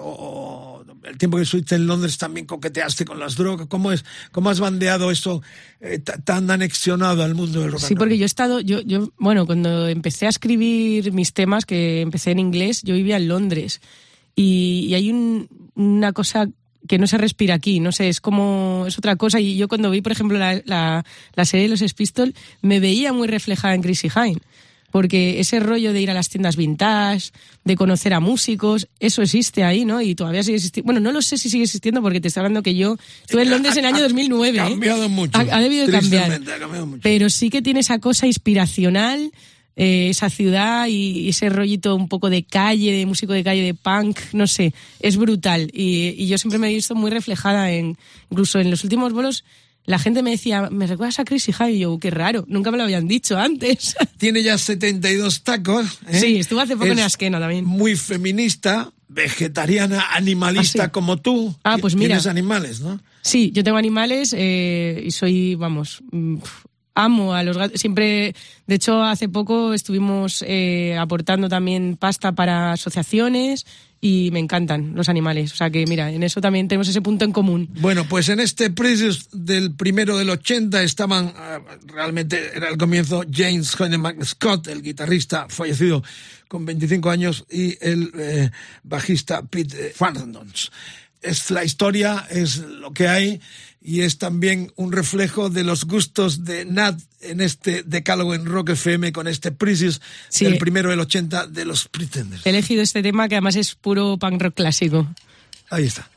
o el tiempo que estuviste en Londres también coqueteaste con las drogas? ¿Cómo es, cómo has bandeado eso eh, t- tan anexionado al mundo del rock and Sí, roll? porque yo he estado, yo, yo, bueno, cuando empecé a escribir mis temas, que empecé en inglés, yo vivía en Londres. Y, y hay un, una cosa que no se respira aquí, no sé, es como, es otra cosa. Y yo cuando vi, por ejemplo, la, la, la serie de los Sex Pistols, me veía muy reflejada en Chrissy Hynde. Porque ese rollo de ir a las tiendas vintage, de conocer a músicos, eso existe ahí, ¿no? Y todavía sigue existiendo. Bueno, no lo sé si sigue existiendo porque te estoy hablando que yo estuve en Londres en el año dos mil nueve. Ha ¿eh? cambiado mucho. Ha, ha debido cambiar. Tristemente, ha cambiado mucho. Pero sí que tiene esa cosa inspiracional, eh, esa ciudad y ese rollito un poco de calle, de músico de calle, de punk, no sé, es brutal. Y, y yo siempre me he visto muy reflejada en, incluso en los últimos bolos, la gente me decía, ¿me recuerdas a Chrissy Hynde? Y yo, qué raro, nunca me lo habían dicho antes. Tiene ya setenta y dos tacos. ¿eh? Sí, estuvo hace poco en Es Asquena también. Muy feminista, vegetariana, animalista ¿Ah, sí? como tú. Ah, pues mira. Tienes animales, ¿no? Sí, yo tengo animales eh, y soy, vamos, mm, amo a los gatos. Siempre, de hecho, hace poco estuvimos eh, aportando también pasta para asociaciones y me encantan los animales. O sea que, mira, en eso también tenemos ese punto en común. Bueno, pues en este Precious del primero del ochenta estaban, uh, realmente era el comienzo, James Hetman Scott, el guitarrista fallecido con veinticinco años, y el eh, bajista Pete Fandons. Es la historia, es lo que hay, y es también un reflejo de los gustos de Nat en este decálogo en Rock F M con este Precious Sí. del primero del ochenta de los Pretenders. He elegido este tema que además es puro punk rock clásico. Ahí está.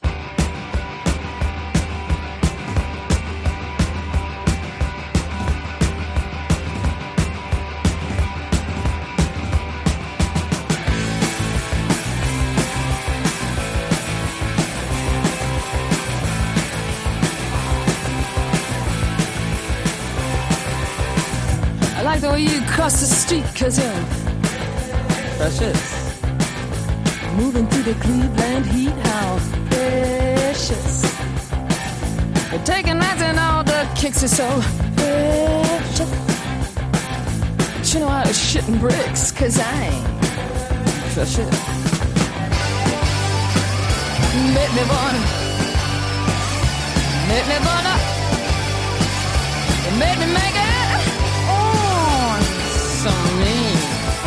like the way you cross the street, cause you're precious. Moving through the Cleveland heat, how precious. You're taking nights and all the kicks are so precious. But you know how to shit in bricks, cause I ain't precious. Make me wanna, make me wanna, make me make it, oh, so mean.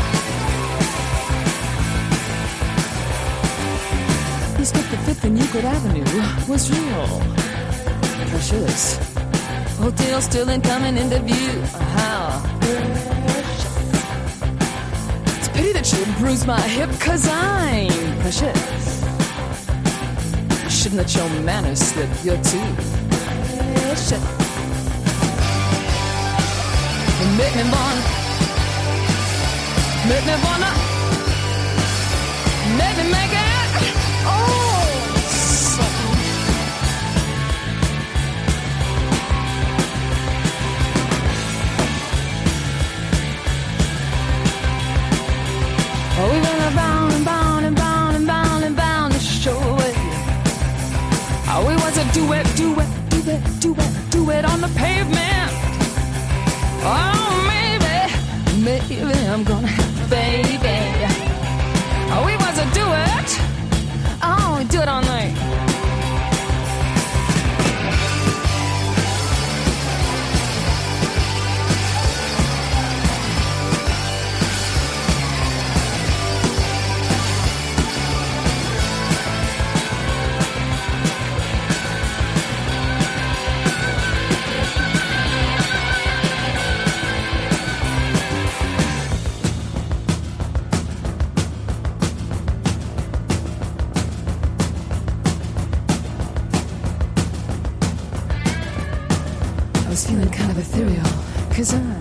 East fifty-fifth and Euclid Avenue was real precious. Hotel still ain't coming into view. How precious. It's a pity that you bruised my hip, cause I'm precious. You shouldn't let your manners slip, you're too precious. You make me wanna, make me wanna, make me make it. Oh, we went around and bound and bound and bound and bound to show it. Oh, we was a duet, duet, duet, duet, duet on the pavement. Oh, maybe, maybe I'm gonna have a baby. Oh, we was a duet. Oh, we do it all night. Cause I,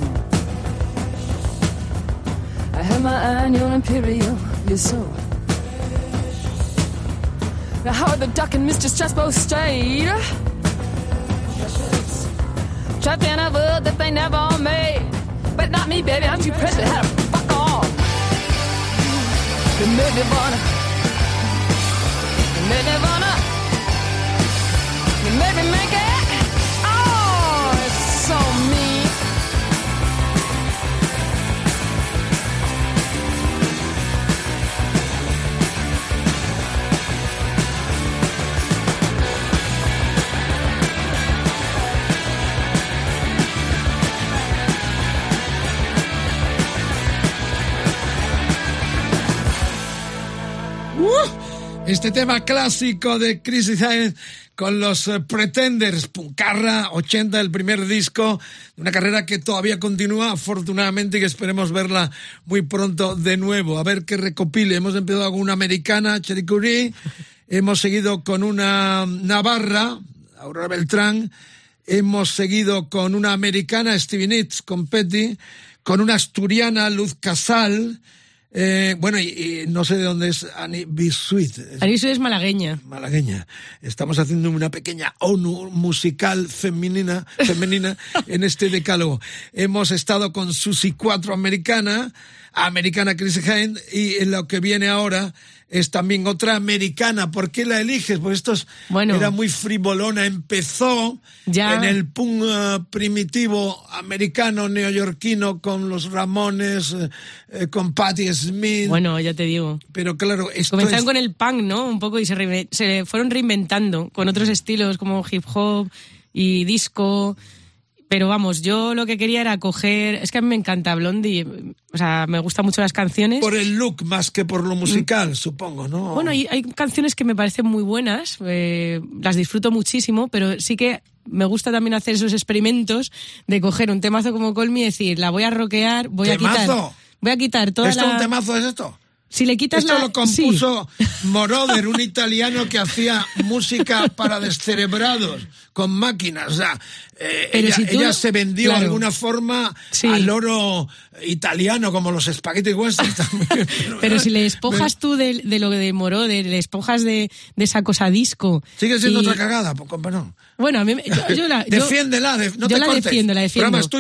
I have my eye on your imperial, you're so. Now Howard the Duck and Mister Strasbow stayed trapped in a world that they never made. But not me, baby, I'm too precious, how to fuck off. You made me wanna, you made me wanna, you made me make it. Oh, it's so mean. Este tema clásico de Chrissy Hynde con los uh, Pretenders, puncarra, ochenta, del primer disco, de una carrera que todavía continúa, afortunadamente, y que esperemos verla muy pronto de nuevo. A ver qué recopile. Hemos empezado con una americana, Cherie Currie, hemos seguido con una navarra, Aurora Beltrán, hemos seguido con una americana, Stevie Nicks, con Petty, con una asturiana, Luz Casal. Eh, bueno, y, y no sé de dónde es Annie Bisuit. Annie Bisuit es malagueña. Malagueña. Estamos haciendo una pequeña ONU musical femenina, femenina en este decálogo. Hemos estado con Susie cuatro, americana, americana Chrissy Hynde, y lo que viene ahora es también otra americana. ¿Por qué la eliges? Pues esto es, bueno, era muy frivolona. Empezó ya en el punk uh, primitivo americano, neoyorquino, con los Ramones, eh, con Patti Smith. Bueno, ya te digo. Pero claro, esto comenzaron es... con el punk, ¿no? Un poco, y se, re... se fueron reinventando con otros estilos como hip hop y disco. Pero vamos, yo lo que quería era coger... Es que a mí me encanta Blondie, o sea, me gustan mucho las canciones. Por el look más que por lo musical, mm. supongo, ¿no? Bueno, hay, hay canciones que me parecen muy buenas, eh, las disfruto muchísimo, pero sí que me gusta también hacer esos experimentos de coger un temazo como Call Me y decir, la voy a rockear, voy ¿Temazo? a quitar... Voy a quitar toda ¿Esto la... un temazo es esto? Si le quitas Esto la... lo compuso sí. Moroder, un italiano que hacía música para descerebrados con máquinas. O sea, eh, ella, si tú... ella se vendió claro. de alguna forma sí. al oro italiano, como los spaghetti westerns también. Pero si le despojas tú de, de lo de Moroder, le despojas de, de esa cosa disco... Sigue siendo y... otra cagada, pues, no. Bueno, a mí... Yo, yo la, Defiéndela, de, no yo te la cortes. defiendo, la defiendo. El programa es tuyo.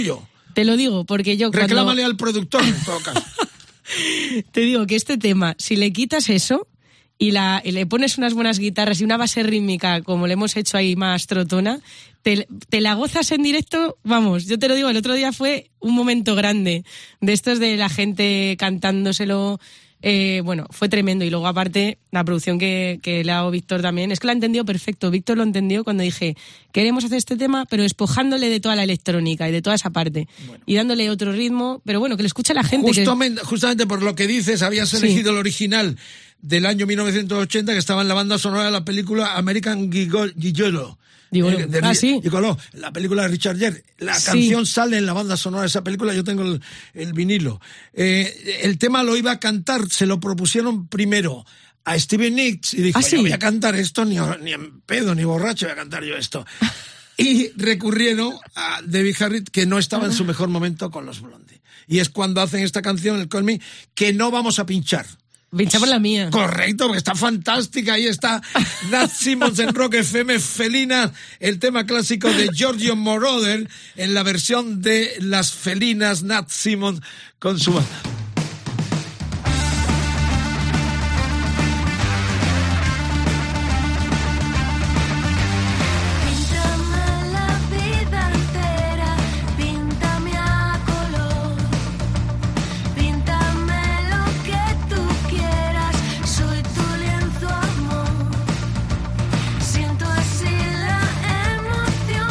Te lo digo, porque yo cuando... Reclámale al productor, en todo caso. Te digo que este tema, si le quitas eso y, la, y le pones unas buenas guitarras y una base rítmica, como le hemos hecho ahí más trotona, te, te la gozas en directo, vamos, yo te lo digo, el otro día fue un momento grande, de estos de la gente cantándoselo, eh, bueno, fue tremendo. Y luego aparte, la producción que, que le ha dado Víctor también, es que lo ha entendido perfecto. Víctor lo entendió cuando dije, queremos hacer este tema, pero despojándole de toda la electrónica y de toda esa parte, bueno, y dándole otro ritmo, pero bueno, que le escuche a la gente. Justamente, que... justamente por lo que dices, habías elegido sí. el original del año mil novecientos ochenta, que estaba en la banda sonora de la película American Gigolo. Gigolo. Eh, de, ah, sí. Gigolo, la película de Richard Gere. La sí. canción sale en la banda sonora de esa película, yo tengo el, el vinilo. Eh, el tema lo iba a cantar, se lo propusieron primero a Stevie Nicks y dijo, ¿Ah, sí? yo voy a cantar esto, ni, ni en pedo, ni borracho voy a cantar yo esto. Y recurrieron a Debbie Harry, que no estaba en su mejor momento con los Blondie. Y es cuando hacen esta canción, el Call Me, que no vamos a pinchar. Pinchamos la mía. Correcto, porque está fantástica. Ahí está Nat Simmons en Rock F M, Felinas, el tema clásico de Giorgio Moroder en la versión de las Felinas, Nat Simmons con su banda.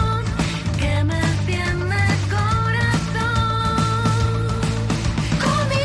Call me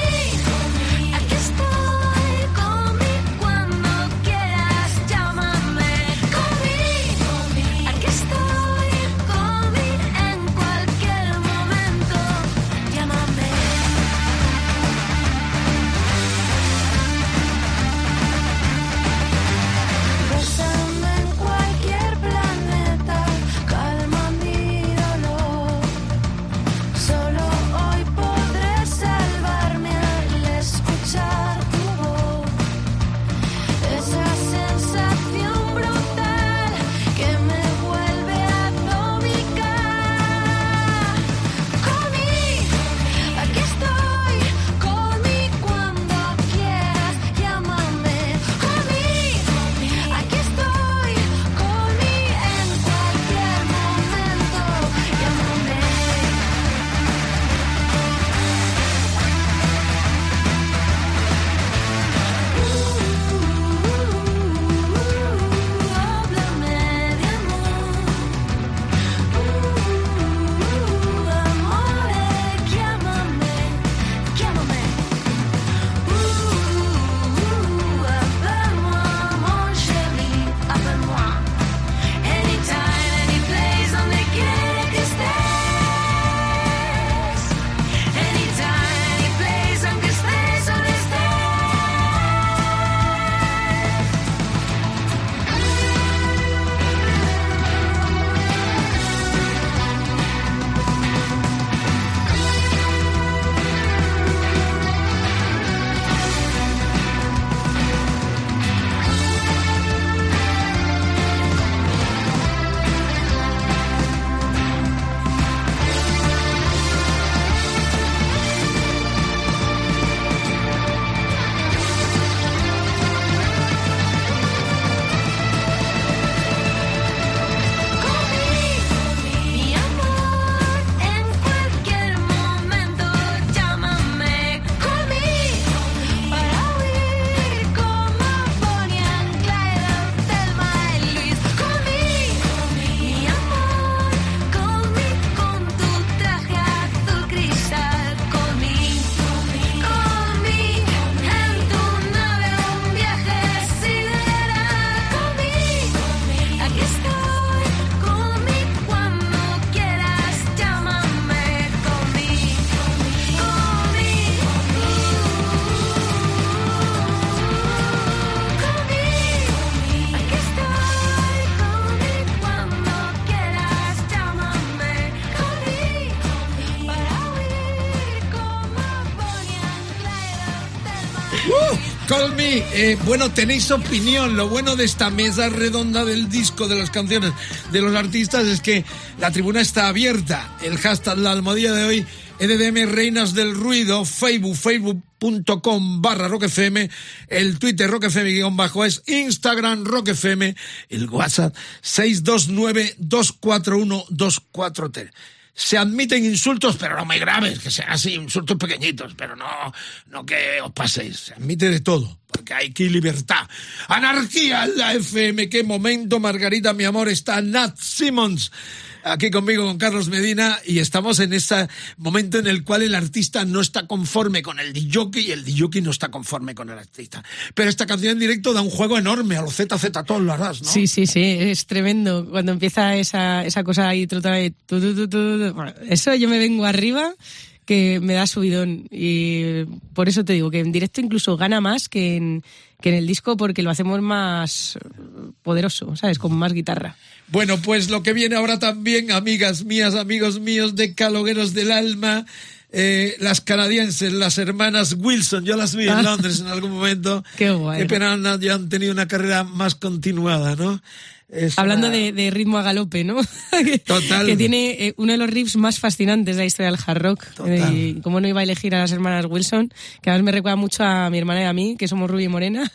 Sí, eh, bueno, tenéis opinión. Lo bueno de esta mesa redonda del disco, de las canciones, de los artistas, es que la tribuna está abierta. El hashtag, la almohadilla de hoy, E D D M Reinas del Ruido, Facebook, facebook.com barra Rock F M, el Twitter Rock F M guión bajo es, Instagram Rock F M, el WhatsApp seis dos nueve, dos cuatro uno, dos cuatro tres. Se admiten insultos, pero no muy graves, que sean así, insultos pequeñitos, pero no, no que os paséis. Se admite de todo, porque hay aquí libertad. Anarquía en la F M, qué momento, Margarita, mi amor, está Nat Simmons aquí conmigo, con Carlos Medina, y estamos en ese momento en el cual el artista no está conforme con el disjockey y el disjockey no está conforme con el artista. Pero esta canción en directo da un juego enorme, a los Z Z todos lo harás, ¿no? Sí, sí, sí, es tremendo. Cuando empieza esa, esa cosa ahí, tu, tu, tu, tu, tu, bueno, eso yo me vengo arriba, que me da subidón, y por eso te digo que en directo incluso gana más que en, que en el disco, porque lo hacemos más poderoso, ¿sabes? Con más guitarra. Bueno, pues lo que viene ahora también, amigas mías, amigos míos de Calogueros del Alma, eh, las canadienses, las hermanas Wilson, yo las vi en Londres en algún momento. Qué guay. Qué pena, no, ya han tenido una carrera más continuada, ¿no? Es Hablando una... de, de ritmo a galope, ¿no? Total. Que tiene eh, uno de los riffs más fascinantes de la historia del hard rock. Total. Y cómo no iba a elegir a las hermanas Wilson, que además me recuerda mucho a mi hermana y a mí, que somos rubia y morena.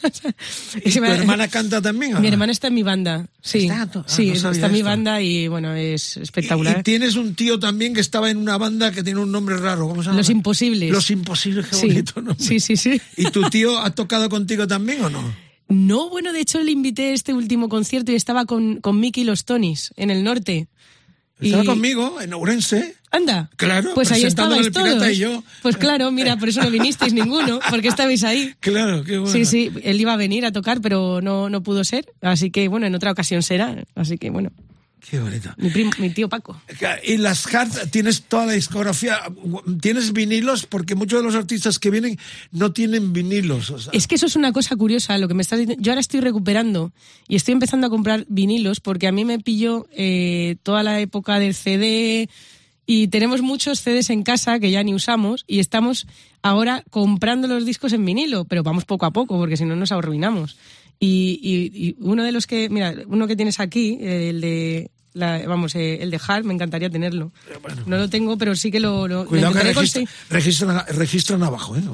¿Y tu hermana canta también? ¿O mi no? hermana está en mi banda, sí. ¿Está? Ah, sí, no sabía está en mi esto. banda y bueno, es espectacular. Y, y tienes un tío también que estaba en una banda que tiene un nombre raro, ¿cómo se llama? Los Imposibles. Los Imposibles, qué Sí. bonito nombre. Sí, sí, sí. ¿Y tu tío ha tocado contigo también o no? No, bueno, de hecho le invité a este último concierto y estaba con, con Miki y los Tonys, en el norte. Estaba Y- conmigo, en Ourense. Anda, Claro, pues ahí presentándole estabais el Pirata todos. y yo. Pues claro, mira, por eso no vinisteis ninguno, porque estabais ahí. Claro, qué bueno. Sí, sí, él iba a venir a tocar, pero no, no pudo ser, así que bueno, en otra ocasión será, así que bueno, Qué bonito. mi, primo, mi tío Paco. Y las hard, tienes toda la discografía, tienes vinilos, porque muchos de los artistas que vienen no tienen vinilos. O sea. Es que eso es una cosa curiosa, lo que me estás diciendo. Yo ahora estoy recuperando y estoy empezando a comprar vinilos, porque a mí me pilló eh, toda la época del C D y tenemos muchos C Ds en casa que ya ni usamos y estamos ahora comprando los discos en vinilo, pero vamos poco a poco porque si no nos arruinamos. Y, y, y uno de los que, mira, uno que tienes aquí, eh, el de, la, vamos, eh, el de Hard, me encantaría tenerlo. Bueno. No lo tengo, pero sí que lo, lo Cuidado lo que intentaré registra, conseguir. registran, registran abajo, ¿eh?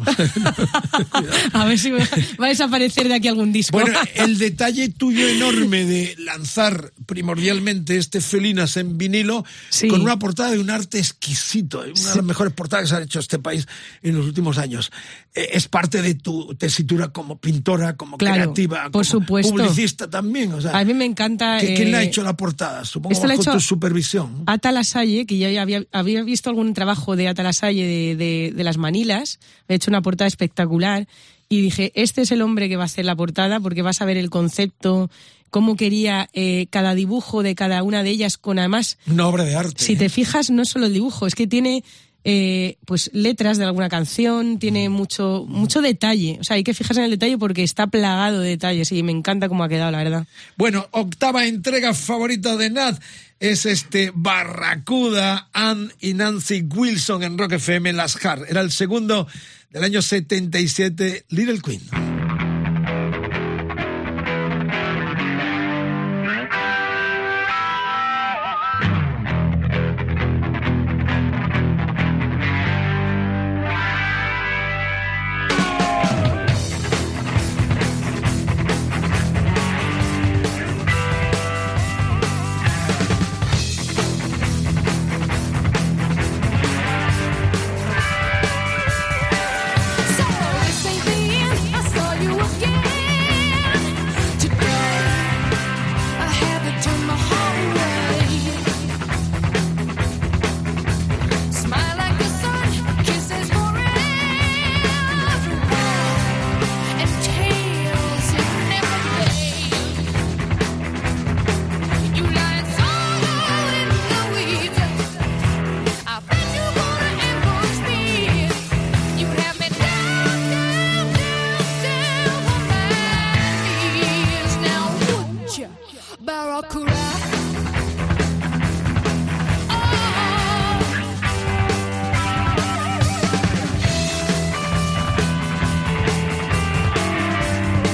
A ver si va va a desaparecer de aquí algún disco. Bueno, el detalle tuyo enorme de lanzar primordialmente este Felinas en vinilo, Sí. con una portada de un arte exquisito, una de las mejores portadas que se han hecho este país en los últimos años. Eh, es parte de tu tesitura como pintora, como Claro, creativa, por como supuesto. publicista también. O sea, A mí me encanta. ¿qui- ¿quién le ha eh, hecho la portada? Supongo esto lo ha bajo hecho tu supervisión. Ata Lasalle, que yo ya había, había visto algún trabajo de Ata Lasalle de, de, de las Manilas, he hecho una portada espectacular y dije, este es el hombre que va a hacer la portada porque vas a ver el concepto, cómo quería eh, cada dibujo de cada una de ellas, con además, Una obra de arte. si ¿eh? te fijas, no es solo el dibujo, es que tiene eh, pues letras de alguna canción, tiene mucho mucho detalle, o sea, hay que fijarse en el detalle porque está plagado de detalles y me encanta cómo ha quedado, la verdad. Bueno, octava entrega favorita de Nat es este Barracuda, Ann y Nancy Wilson en Rock F M, Las Hard. Era el segundo del año setenta y siete, Little Queen. So this ain't the end. I saw you again today. I had to turn my heart away. Smile like the sun, kisses forever, and tales it never fade. You lying so in the weeds. I bet you wanna ambush me. You have me down, down, down, down on my knees. Now would ya, Barracuda? Oh.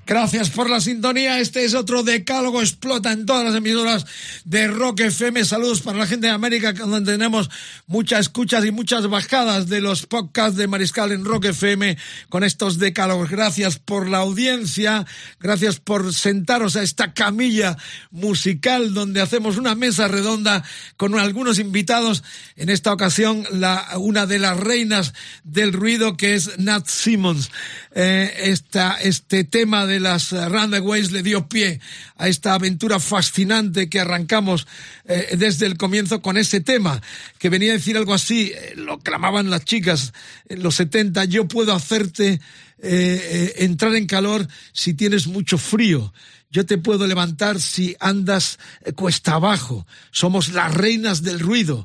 Gracias por la sintonía. Este es otro Decálogo Explota en todas las emisoras de Rock F M. Saludos para la gente de América, donde tenemos muchas escuchas y muchas bajadas de los podcasts de Mariscal en Rock F M con estos decálogos. Gracias por la audiencia. Gracias por sentaros a esta camilla musical donde hacemos una mesa redonda con algunos invitados. En esta ocasión, la, una de las reinas del ruido, que es Nat Simmons. Eh, esta, este tema de las Runaways le dio pie a esta aventura fascinante que arrancamos eh, desde el comienzo con ese tema, que venía a decir algo así, eh, lo clamaban las chicas en los setenta: yo puedo hacerte eh, eh, entrar en calor si tienes mucho frío. Yo te puedo levantar si andas eh, cuesta abajo. Somos las reinas del ruido,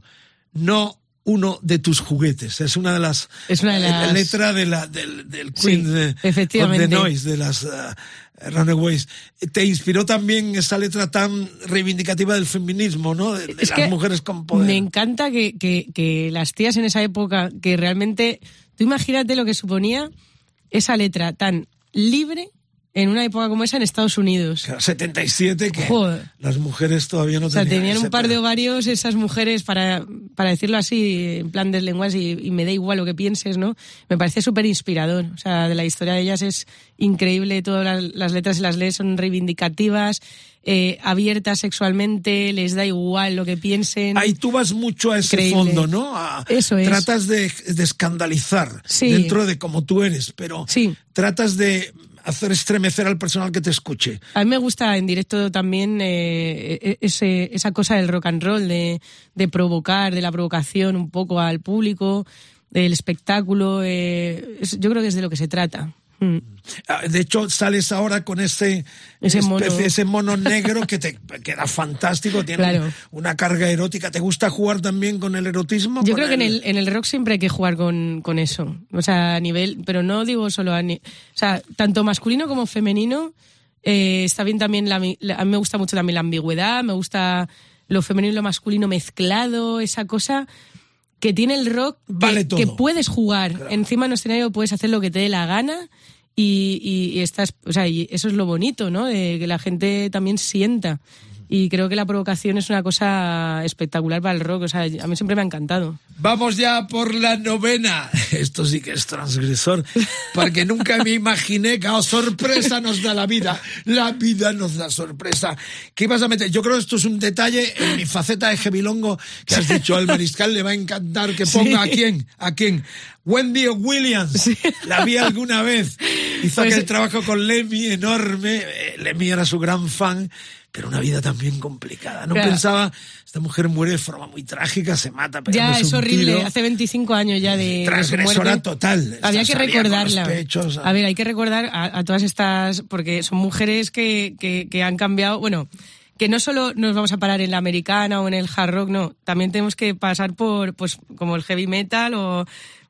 no uno de tus juguetes. Es una de las, es una de las... Eh, letra de la, del, del Queen sí, de, efectivamente. of the Noise, de las uh, Runaways. Te inspiró también esa letra tan reivindicativa del feminismo, ¿no? De, de es las que mujeres con poder. Me encanta que, que, que las tías en esa época, que realmente, tú imagínate lo que suponía esa letra tan libre en una época como esa en Estados Unidos. Claro, setenta y siete, que Joder. Las mujeres todavía no o sea, tenían. tenían ese un par de pedo. ovarios esas mujeres, para, para decirlo así, en plan de lenguas, y, y me da igual lo que pienses, ¿no? Me parece súper inspirador. O sea, de la historia de ellas es increíble, todas las, las letras y las leyes son reivindicativas, eh, abiertas sexualmente, les da igual lo que piensen. Ahí tú vas mucho a ese Increíble. fondo, ¿no? A, Eso es. Tratas de, de escandalizar Sí. dentro de como tú eres, pero Sí. tratas de hacer estremecer al personal que te escuche. A mí me gusta en directo también eh, ese, esa cosa del rock and roll, de, de provocar, de la provocación un poco al público, del espectáculo. Eh, es, yo creo que es de lo que se trata. Mm. De hecho, sales ahora con ese, Ese especie, mono. ese mono negro que te queda fantástico, tiene Claro. una carga erótica. ¿Te gusta jugar también con el erotismo? Yo Con creo que en el, en el rock siempre hay que jugar con, con eso. O sea, a nivel, pero no digo solo a nivel, o sea, tanto masculino como femenino, eh, está bien también, la, la- a mí me gusta mucho también la ambigüedad, me gusta lo femenino y lo masculino mezclado, esa cosa que tiene el rock, que, Vale todo. que puedes jugar. Claro. Encima en un escenario puedes hacer lo que te dé la gana. Y, y, y estás, o sea, y eso es lo bonito, ¿no? De que la gente también sienta. Y creo que la provocación es una cosa espectacular para el rock. O sea, a mí siempre me ha encantado. Vamos ya por la novena. Esto sí que es transgresor, porque nunca me imaginé que, oh, sorpresa nos da la vida. La vida nos da sorpresa. ¿Qué ibas a meter? Yo creo que esto es un detalle en mi faceta de jebilongo que has dicho. Al Mariscal le va a encantar que ponga Sí. a quién, a quién. Wendy Williams. La vi alguna vez. Hizo Pues- aquel trabajo con Lemmy enorme. Eh, Lemmy era su gran fan. Pero una vida también complicada. No Claro. pensaba, esta mujer muere de forma muy trágica, se mata Ya, pegándose es un horrible. tiro. Hace veinticinco años ya de, de su Transgresora muerte. total. Había Esta que salía con recordarla. los pechos, A ver, hay que recordar a, a todas estas, porque son mujeres que, que, que han cambiado, bueno, que no solo nos vamos a parar en la americana o en el hard rock, no, también tenemos que pasar por, pues, como el heavy metal o,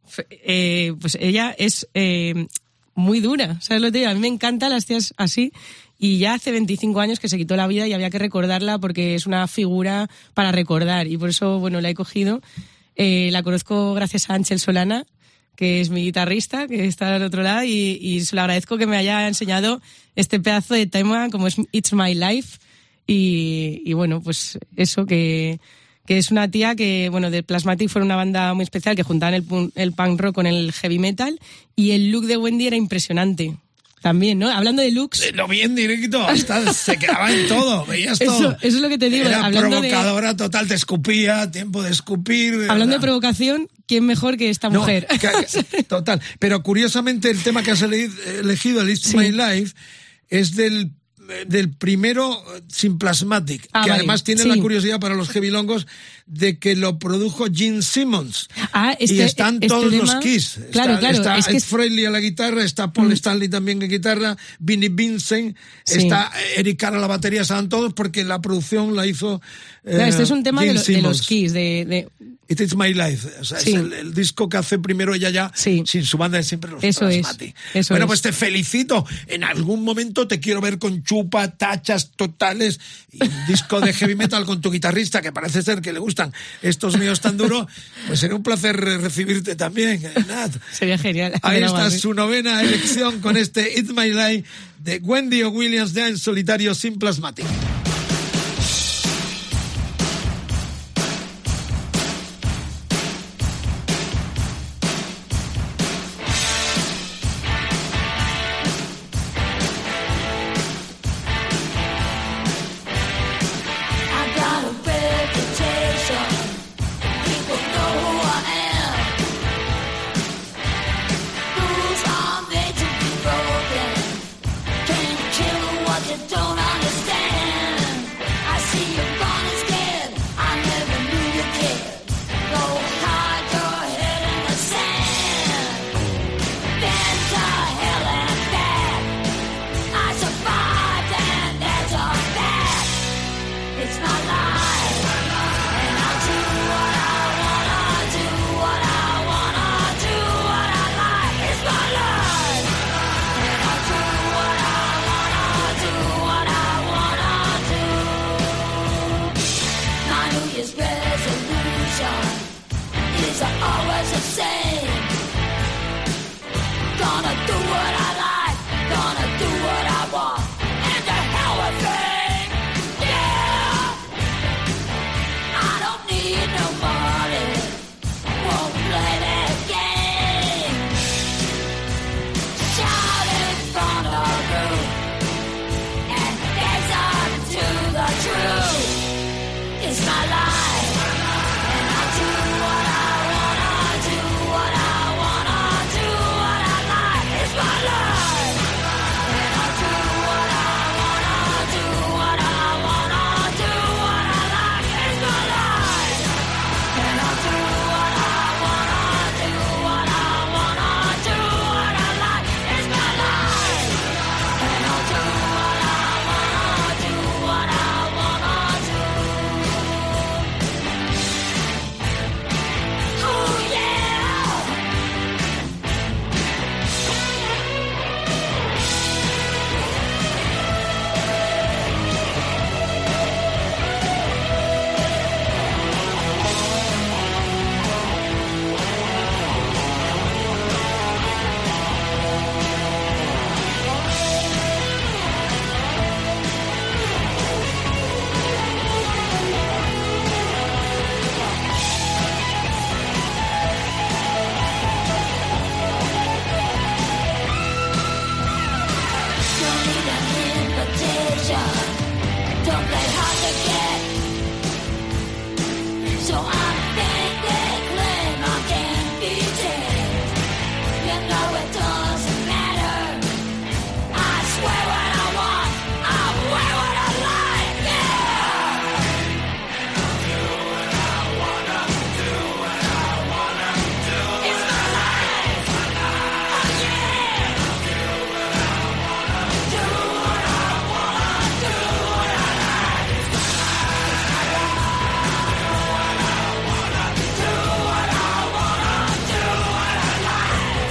eh, pues ella es eh, muy dura, ¿sabes lo que te digo? A mí me encantan las tías así. Y ya hace veinticinco años que se quitó la vida y había que recordarla porque es una figura para recordar. Y por eso, bueno, la he cogido. Eh, la conozco gracias a Ángel Solana, que es mi guitarrista, que está al otro lado. Y, y se lo agradezco que me haya enseñado este pedazo de tema como es It's My Life. Y, y bueno, pues eso, que, que es una tía que, bueno, de Plasmatic fue una banda muy especial que juntaban el, pun- el punk rock con el heavy metal. Y el look de Wendy era impresionante. También, ¿no? Hablando de looks. Eh, Lo vi en directo, hasta se quedaba en todo, veías Eso, todo. eso es lo que te digo. Era hablando de, provocadora total, te escupía, tiempo de escupir. hablando de era- provocación, ¿quién mejor que esta No, mujer? que- que- total. Pero curiosamente el tema que has ele- elegido, el It's Sí. My Life, es del del primero sin Plasmatic, Ah, que vale, además tiene sí. la curiosidad para los heavilongos de que lo produjo Gene Simmons. Ah, este- y están este todos los tema- Kiss. Claro, está, claro, Está es que Ed es- Frehley a la guitarra, está Paul Mm. Stanley también en guitarra, Vinnie Vincent, Sí. está Eric Carr a la batería, estaban todos porque la producción la hizo eh, Claro, este es un tema de, Gene lo- de los Simmons. Kiss, de, de- It is my life. O sea, Sí. es el, el disco que hace primero ella ya Sí. sin su banda de siempre los Eso es, Plasmatic. eso Bueno, es. pues te felicito. En algún momento te quiero ver con chupa, tachas totales y un disco de heavy metal con tu guitarrista que parece ser que le gusta gustan estos míos tan duros, pues sería un placer recibirte también, Nat. Sería genial. Ahí Pero está vale. su novena elección con este It's My Life de Wendy O. Williams, ya en solitario sin Plasmatic. I've got a reputation. People know who I am. Rules are made to be broken. Can't kill what you don't understand. I see you running scared. I never knew you cared. Go hide your head in the sand. Then to hell and back. I survived and that's a fact. It's my life, and I'll do what I wanna do, what I wanna do, what I like. It's my life, and I'll do what I wanna do, what I wanna do. My New Year's resolution is always the same. Gonna do what I like, gonna do what I want, and the hell with fame, yeah. I don't need no money, won't play that game. Shout in front of you, and face up to the truth. It's my life, and I do what I wanna do, what I wanna do, what I like. It's my life, and I do what I wanna do, what I wanna do, what I like. It's my life, and I do what I wanna do, what I wanna do, what I like. It's my life, and I'll do what I wanna do, what I wanna do. Oh yeah. Don't need an invitation. Don't play hard to get. So I'm thinking, claim I can't be dead. You know it doesn't matter. I swear what I want. I wear what I like. Yeah. It's my life. Oh yeah. Do what I wanna do, what I like. Do what I wanna do, what I like.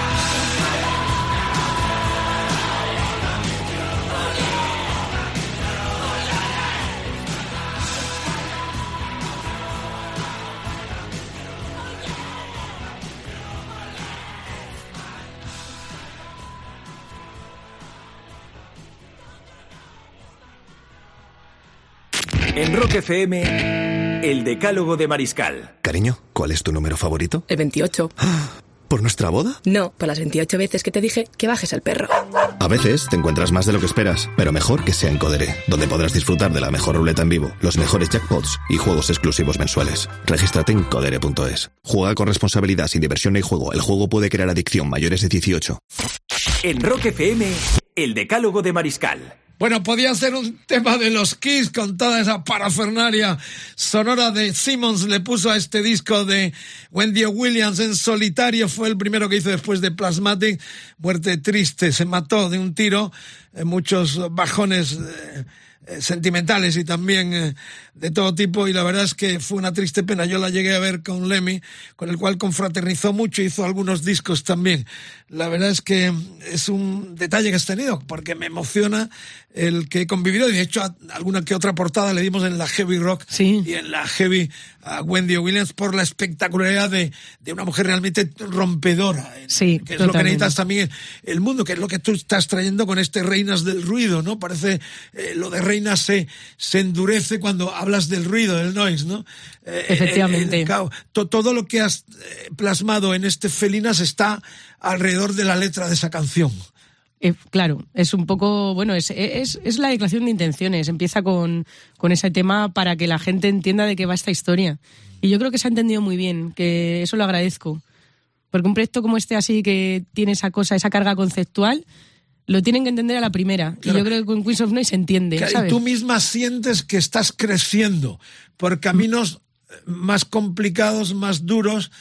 En Rock F M, el Decálogo de Mariscal. Cariño, ¿cuál es tu número favorito? El veintiocho. ¿Por nuestra boda? No, por las veintiocho veces que te dije que bajes al perro. A veces te encuentras más de lo que esperas, pero mejor que sea en Codere, donde podrás disfrutar de la mejor ruleta en vivo, los mejores jackpots y juegos exclusivos mensuales. Regístrate en codere punto es. Juega con responsabilidad, sin diversión ni juego. El juego puede crear adicción. Mayores de dieciocho. En Rock F M, el Decálogo de Mariscal. Bueno, podía ser un tema de los Kiss con toda esa parafernalia sonora de Simmons. Le puso a este disco de Wendy O. Williams en solitario. Fue el primero que hizo después de Plasmatic. Muerte triste, se mató de un tiro eh, muchos bajones eh, eh, sentimentales y también eh, de todo tipo, y la verdad es que fue una triste pena. Yo la llegué a ver con Lemmy, con el cual confraternizó mucho, hizo algunos discos también. La verdad es que es un detalle que has tenido, porque me emociona el que he convivido, y de hecho a alguna que otra portada le dimos en la Heavy Rock sí. y en la Heavy a Wendy Williams por la espectacularidad de, de una mujer realmente rompedora, sí, que es totalmente. lo que necesitas también el mundo, que es lo que tú estás trayendo con este Reinas del Ruido, ¿no? Parece eh, lo de Reinas se, se endurece cuando hablas del ruido, del noise, ¿no? Eh, Efectivamente. El, el, el, to, todo lo que has eh, plasmado en este Felinas está alrededor de la letra de esa canción. Eh, claro, es un poco, bueno, es, es, es la declaración de intenciones. Empieza con, con ese tema para que la gente entienda de qué va esta historia. Y yo creo que se ha entendido muy bien, que eso lo agradezco. Porque un proyecto como este así, que tiene esa cosa, esa carga conceptual, lo tienen que entender a la primera. Claro. Y yo creo que con Queens of Noise se entiende, claro, ¿sabes? Y tú misma sientes que estás creciendo por caminos más complicados, más duros,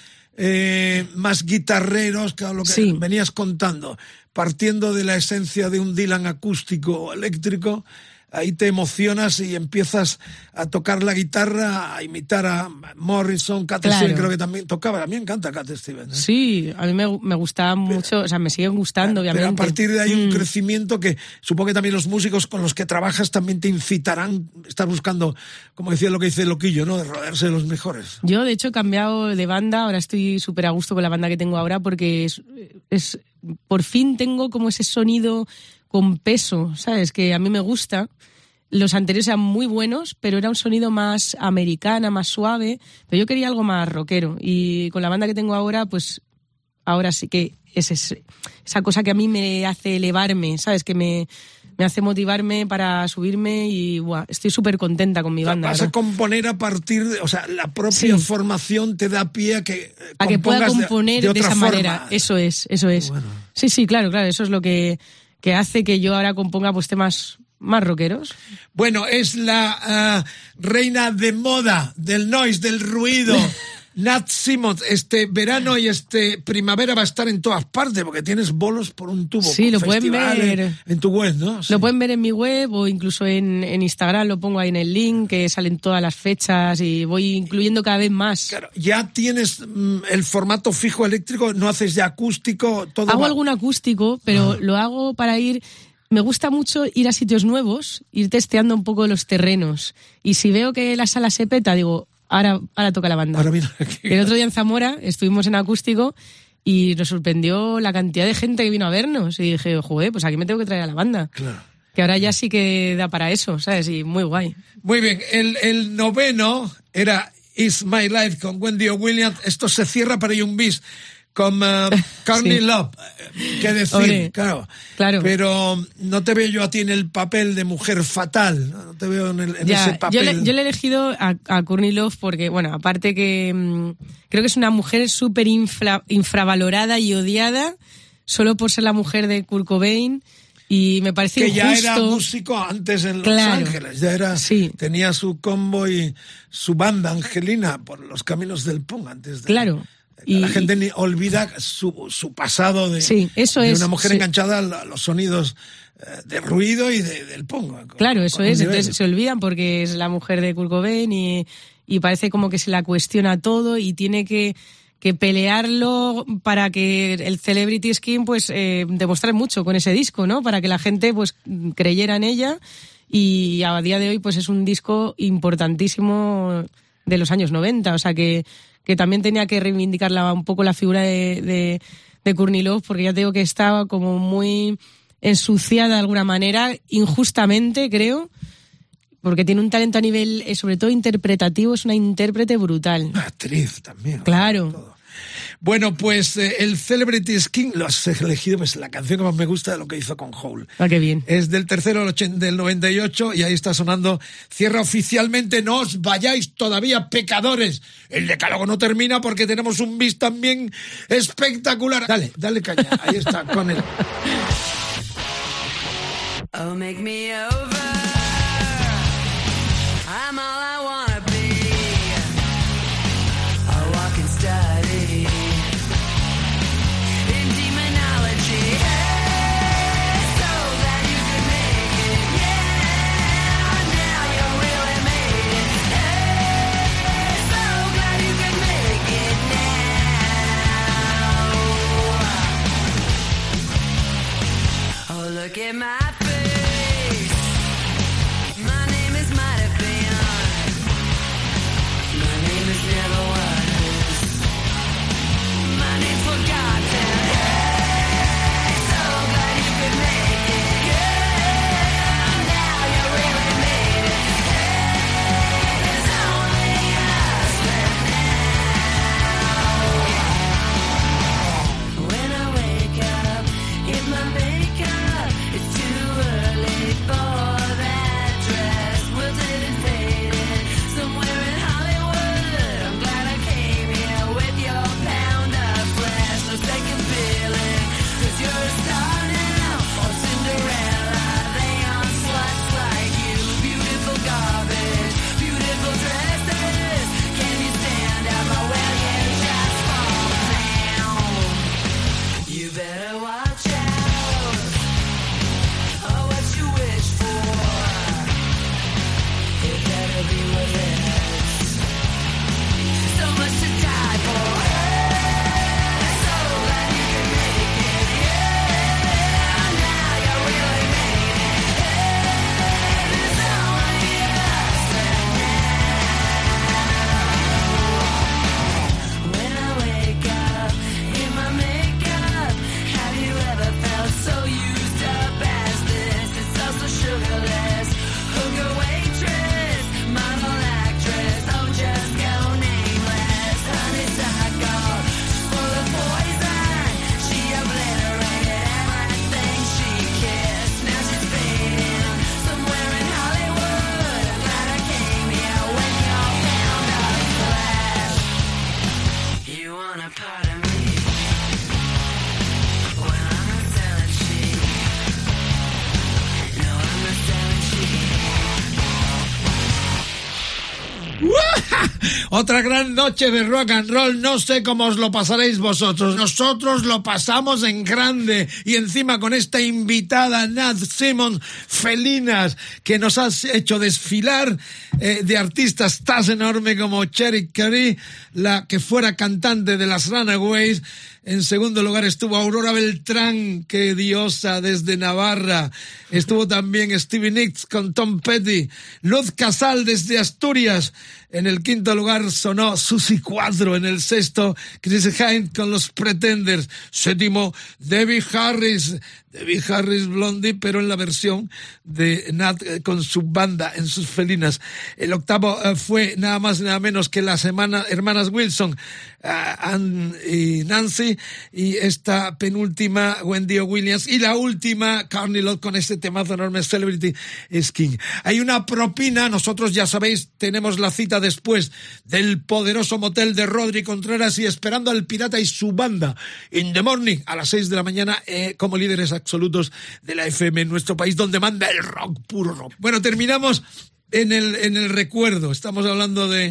eh, más guitarreros, que lo que sí. venías contando, partiendo de la esencia de un Dylan acústico o eléctrico. Ahí te emocionas y empiezas a tocar la guitarra, a imitar a Morrison, Cat claro. Stevens, creo que también tocaba. A mí me encanta Cat Stevens. ¿eh? Sí, a mí me, me gustaba mucho, o sea, me siguen gustando, claro, obviamente. Pero a partir de ahí mm. un crecimiento que supongo que también los músicos con los que trabajas también te incitarán, estás buscando, como decía lo que dice Loquillo, ¿no? De rodearse de los mejores. Yo, de hecho, he cambiado de banda, ahora estoy súper a gusto con la banda que tengo ahora, porque es, es por fin tengo como ese sonido con peso, ¿sabes? Que a mí me gusta. Los anteriores eran muy buenos, pero era un sonido más americana, más suave, pero yo quería algo más rockero. Y con la banda que tengo ahora, pues ahora sí que es esa cosa que a mí me hace elevarme, ¿sabes? Que me, me hace motivarme para subirme y buah, estoy súper contenta con mi banda. Vas ¿verdad? a componer a partir de, o sea, la propia sí. formación te da pie a que a que pueda componer de, de, de esa forma. manera. Eso es, eso es. Bueno. Sí, sí, claro, claro, eso es lo que, que hace que yo ahora componga pues temas más rockeros. Bueno, es la uh, reina de moda del noise, del ruido. Nat Simmons, este verano y este primavera va a estar en todas partes porque tienes bolos por un tubo. Sí, lo pueden ver en, en tu web, ¿no? Sí. Lo pueden ver en mi web o incluso en, en Instagram, lo pongo ahí en el link, que salen todas las fechas y voy incluyendo cada vez más. Claro, ya tienes mm, el formato fijo eléctrico, no haces ya acústico, todo. Hago va... algún acústico, pero ah. lo hago para ir. Me gusta mucho ir a sitios nuevos, ir testeando un poco los terrenos. Y si veo que la sala se peta, digo, ahora, ahora toca la banda. Ahora mira aquí. El otro día en Zamora estuvimos en acústico y nos sorprendió la cantidad de gente que vino a vernos. Y dije, joder, pues aquí me tengo que traer a la banda. Claro. Que ahora ya sí que da para eso, ¿sabes? Y muy guay. Muy bien, el, el noveno era It's My Life con Wendy Williams. Esto se cierra para un bis con uh, Courtney sí. Love, qué decir, Oye, claro. claro. Pero no te veo yo a ti en el papel de mujer fatal, no, no te veo en, el, en ya, ese papel. Yo le, yo le he elegido a, a Courtney Love porque, bueno, aparte que mmm, creo que es una mujer súper infra, infravalorada y odiada solo por ser la mujer de Kurt Cobain. Y me parece que injusto. ya era músico antes en Los claro, Ángeles, ya era, sí. tenía su combo y su banda Angelina por los caminos del punk antes de... Claro. Y, la gente ni olvida su, su pasado de, sí, eso de es, una mujer sí. enganchada a los sonidos de ruido y de, del punk. Claro, eso es. Entonces se olvidan porque es la mujer de Kurt Cobain y, y parece como que se la cuestiona todo y tiene que, que pelearlo para que el Celebrity Skin pues eh, demostrar mucho con ese disco, ¿no? Para que la gente pues creyera en ella y a día de hoy pues es un disco importantísimo de los años noventa, o sea que que también tenía que reivindicar la, un poco la figura de, de, de Courtney Love, porque ya te digo que estaba como muy ensuciada de alguna manera, injustamente creo, porque tiene un talento a nivel, eh, sobre todo interpretativo, es una intérprete brutal. Una actriz también. Claro. Todo. Bueno, pues eh, el Celebrity Skin lo has elegido, pues la canción que más me gusta de lo que hizo con Hole. Ah, qué bien. Es del tercero del noventa y ocho y ahí está sonando. Cierra oficialmente, no os vayáis todavía, pecadores. El decálogo no termina porque tenemos un bis también espectacular. Dale, dale caña, ahí está, con él. Oh, make me over. I'm all I wanna be. A walking study in demonology. Hey, so that you can Otra gran noche de rock and roll, no sé cómo os lo pasaréis vosotros. Nosotros lo pasamos en grande y encima con esta invitada Nat Simmons, Felinas, que nos has hecho desfilar eh, de artistas tan enorme como Cherry Curry, la que fuera cantante de las Runaways. En segundo lugar estuvo Aurora Beltrán, que diosa desde Navarra. Estuvo también Stevie Nicks con Tom Petty. Luz Casal desde Asturias. En el quinto lugar sonó Susi Cuatro. En el sexto, Chris Hind con los Pretenders. Séptimo, Debbie Harris. Debbie Harris Blondie, pero en la versión de Nat eh, con su banda en sus Felinas. El octavo eh, fue nada más y nada menos que las hermana, hermanas Wilson, uh, Ann y Nancy, y esta penúltima Wendy Williams, y la última Courtney Love con este temazo enorme, Celebrity Skin. Hay una propina, nosotros ya sabéis, tenemos la cita después del poderoso motel de Rodri Contreras y esperando al Pirata y su banda in the morning a las seis de la mañana eh, como líderes absolutos de la F M en nuestro país, donde manda el rock, puro rock. Bueno, terminamos en el en el recuerdo. Estamos hablando de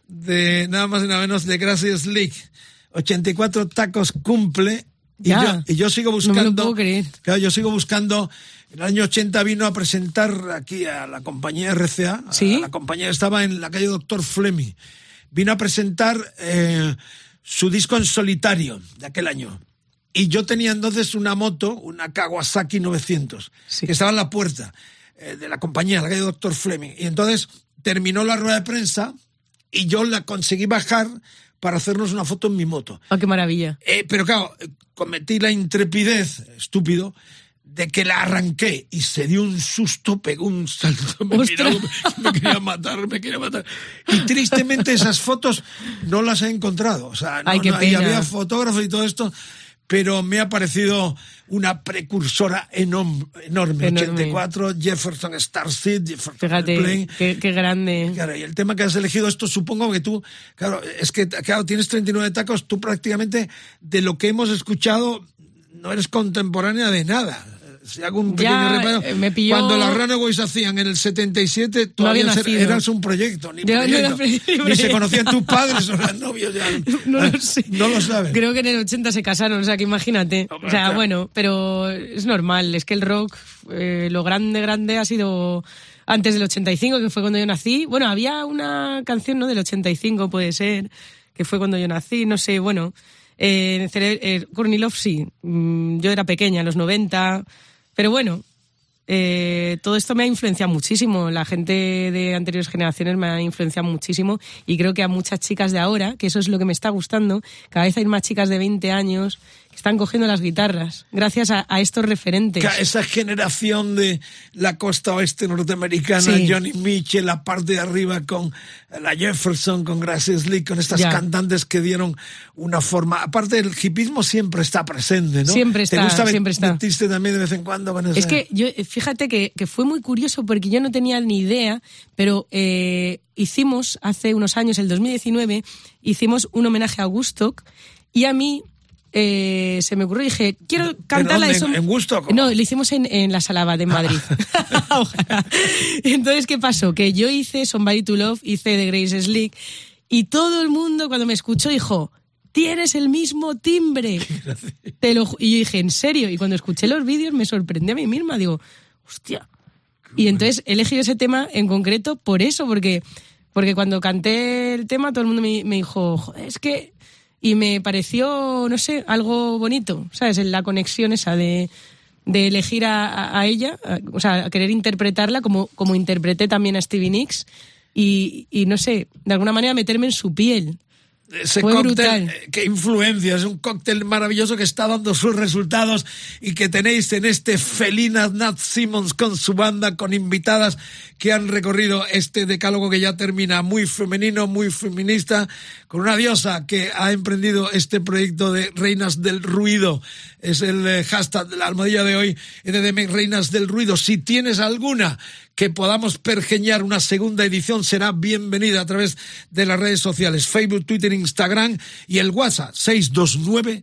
de nada más y nada menos de Gracie Slick. ochenta y cuatro tacos cumple y ya. yo, y yo sigo buscando. No me lo puedo creer. Claro, yo sigo buscando. En el año ochenta vino a presentar aquí a la compañía R C A. ¿Sí? A la compañía estaba en la calle Doctor Fleming. Vino a presentar eh, su disco en solitario de aquel año. Y yo tenía entonces una moto, una Kawasaki novecientos, sí, que estaba en la puerta eh, de la compañía, la calle Doctor Fleming. Y entonces terminó la rueda de prensa y yo la conseguí bajar para hacernos una foto en mi moto. ¡Ah, oh, qué maravilla! Eh, pero claro, cometí la intrepidez, estúpido, de que la arranqué y se dio un susto, pegó un salto, me, miró, me quería matar, me quería matar. Y tristemente esas fotos no las he encontrado. O sea, no, Ay, qué no, pena. y había fotógrafos y todo esto, pero me ha parecido una precursora enorme, enorme. Enorme. ochenta y cuatro, Jefferson Starship, Jefferson Fíjate, Airplane. qué, qué grande. Claro, y el tema que has elegido, esto supongo que tú, claro, es que claro, tienes treinta y nueve tacos, tú prácticamente de lo que hemos escuchado no eres contemporánea de nada. Si hago un pequeño Ya, reparo, eh, me pilló... cuando las Runaways hacían en el setenta y siete, todavía no ser, eras un proyecto, ni, Yo proyecto, no era ni se conocían tus padres o eran novios. Ya, no lo sé. No lo saben. Creo que en el ochenta se casaron, o sea que imagínate. No, o sea, claro. bueno, pero es normal, es que el rock, eh, lo grande, grande ha sido antes del ochenta y cinco, que fue cuando yo nací. Bueno, había una canción, ¿no?, del ochenta y cinco, puede ser, que fue cuando yo nací, no sé, bueno. Eh, eh, Courtney Love, sí, mm, yo era pequeña, en los noventa, pero bueno... Eh, todo esto me ha influenciado muchísimo, la gente de anteriores generaciones me ha influenciado muchísimo y creo que a muchas chicas de ahora, que eso es lo que me está gustando, cada vez hay más chicas de veinte años que están cogiendo las guitarras gracias a, a estos referentes. Esa generación de la costa oeste norteamericana, Sí. Johnny Mitchell, la parte de arriba con la Jefferson, con Gracie Slick, con estas Ya. cantantes que dieron una forma. Aparte, el hipismo siempre está presente, ¿no? Siempre está, ¿Te gusta siempre está. metiste también de vez en cuando con esa? Es que yo, fíjate que, que fue muy curioso porque yo no tenía ni idea, pero eh, hicimos hace unos años, el dos mil diecinueve, hicimos un homenaje a Woodstock y a mí eh, se me ocurrió y dije, quiero cantar la de ¿En, en Woodstock? No, lo hicimos en, en la Sala Abad, en Madrid. Ojalá. Entonces, ¿qué pasó? Que yo hice Somebody to Love, hice The Grace Slick y todo el mundo cuando me escuchó dijo... Tienes el mismo timbre. Te lo, y yo dije, ¿en serio? Y cuando escuché los vídeos me sorprendí a mí misma. Digo, hostia. Qué y entonces he elegido ese tema en concreto por eso, porque, porque cuando canté el tema todo el mundo me, me dijo, joder, es que... Y me pareció, no sé, algo bonito, ¿sabes? La conexión esa de, de elegir a, a ella, a, o sea, a querer interpretarla como, como interpreté también a Stevie Nicks y, y, no sé, de alguna manera meterme en su piel. Ese Fue cóctel, brutal. eh, qué influencia, es un cóctel maravilloso que está dando sus resultados y que tenéis en este Felinas Nat Simmons con su banda, con invitadas que han recorrido este decálogo que ya termina, muy femenino, muy feminista, con una diosa que ha emprendido este proyecto de Reinas del Ruido. Es el eh, hashtag de la almohadilla de hoy, E D M Reinas del Ruido. Si tienes alguna que podamos pergeñar una segunda edición, será bienvenida a través de las redes sociales, Facebook, Twitter, Instagram y el WhatsApp seis dos nueve,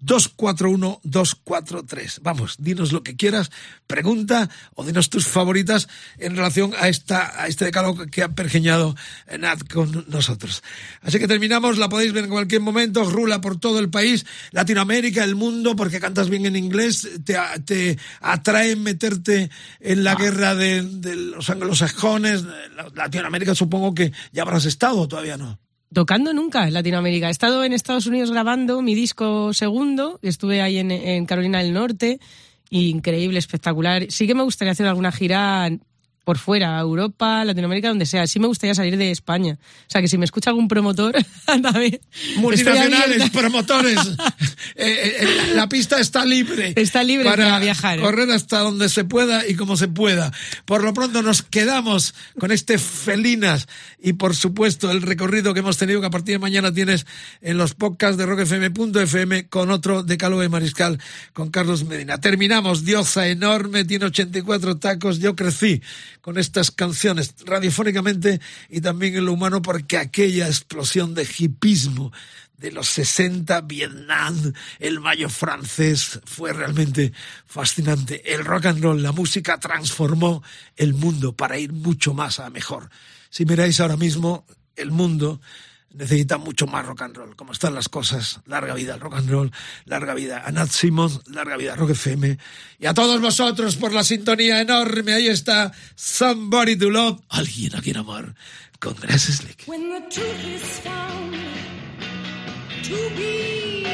dos cuatro uno dos cuatro tres. Vamos, dinos lo que quieras, pregunta o dinos tus favoritas en relación a esta a este decálogo que ha pergeñado Nat con nosotros. Así que terminamos, la podéis ver en cualquier momento, rula por todo el país, Latinoamérica, el mundo, porque cantas bien en inglés, te, te atrae meterte en la ah. guerra de, de los anglosajones. Latinoamérica supongo que ya habrás estado, todavía no. Tocando nunca en Latinoamérica. He estado en Estados Unidos grabando mi disco segundo, estuve ahí en, en Carolina del Norte, increíble, espectacular. Sí que me gustaría hacer alguna gira por fuera, Europa, Latinoamérica, donde sea. Sí me gustaría salir de España. O sea, que si me escucha algún promotor, también. Multinacionales, promotores. eh, eh, la pista está libre. Está libre para, para viajar. ¿eh? Correr hasta donde se pueda y como se pueda. Por lo pronto nos quedamos con este Felinas y, por supuesto, el recorrido que hemos tenido, que a partir de mañana tienes en los podcasts de rock f m punto f m con otro decálogo de Mariscal con Carlos Medina. Terminamos. Diosa enorme, tiene ochenta y cuatro tacos. Yo crecí con estas canciones radiofónicamente y también en lo humano, porque aquella explosión de hipismo de los sesenta, Vietnam, el mayo francés, fue realmente fascinante. El rock and roll, la música transformó el mundo para ir mucho más a mejor. Si miráis ahora mismo, el mundo necesita mucho más rock and roll. Como están las cosas, larga vida al rock and roll, larga vida a Nat Simons, larga vida a Rock F M. Y a todos vosotros por la sintonía enorme. Ahí está Somebody to Love, alguien a quien amar, con Grace Slick. When the truth is found to be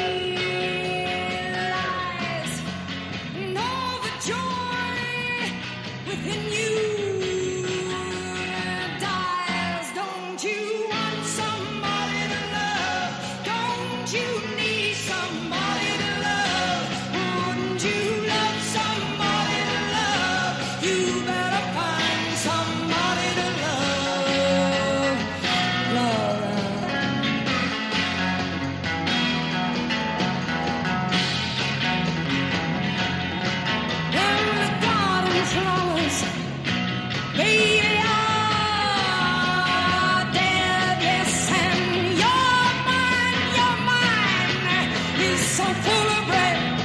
lies, and all the joy within you dies, don't you want somebody to love? Don't you need somebody to love? Wouldn't you love somebody to love? You better find somebody to love. Love, love. When the garden flowers, they are dead, yes, and your mind, your mind is so full of red.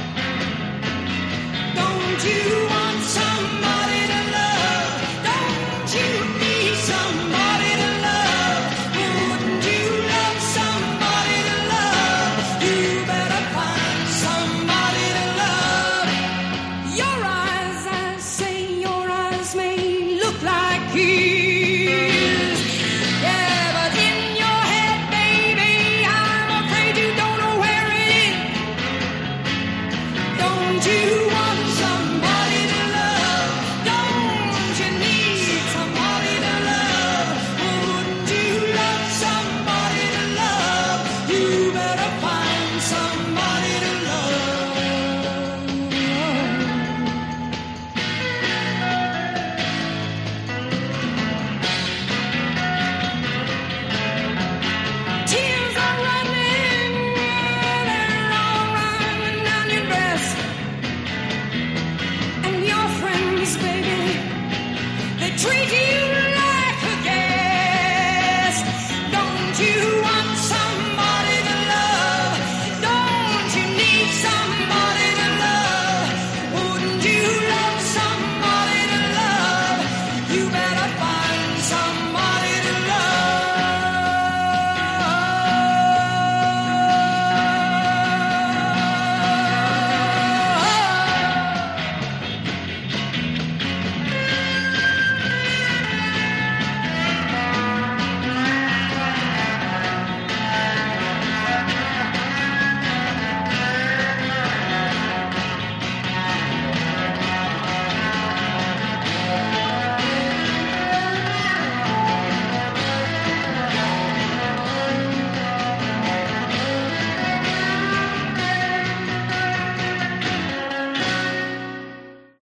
Don't you want somebody to love? Don't you need somebody to love? Wouldn't you love somebody to love? You better find somebody to love. Your eyes, I say, your eyes may look like he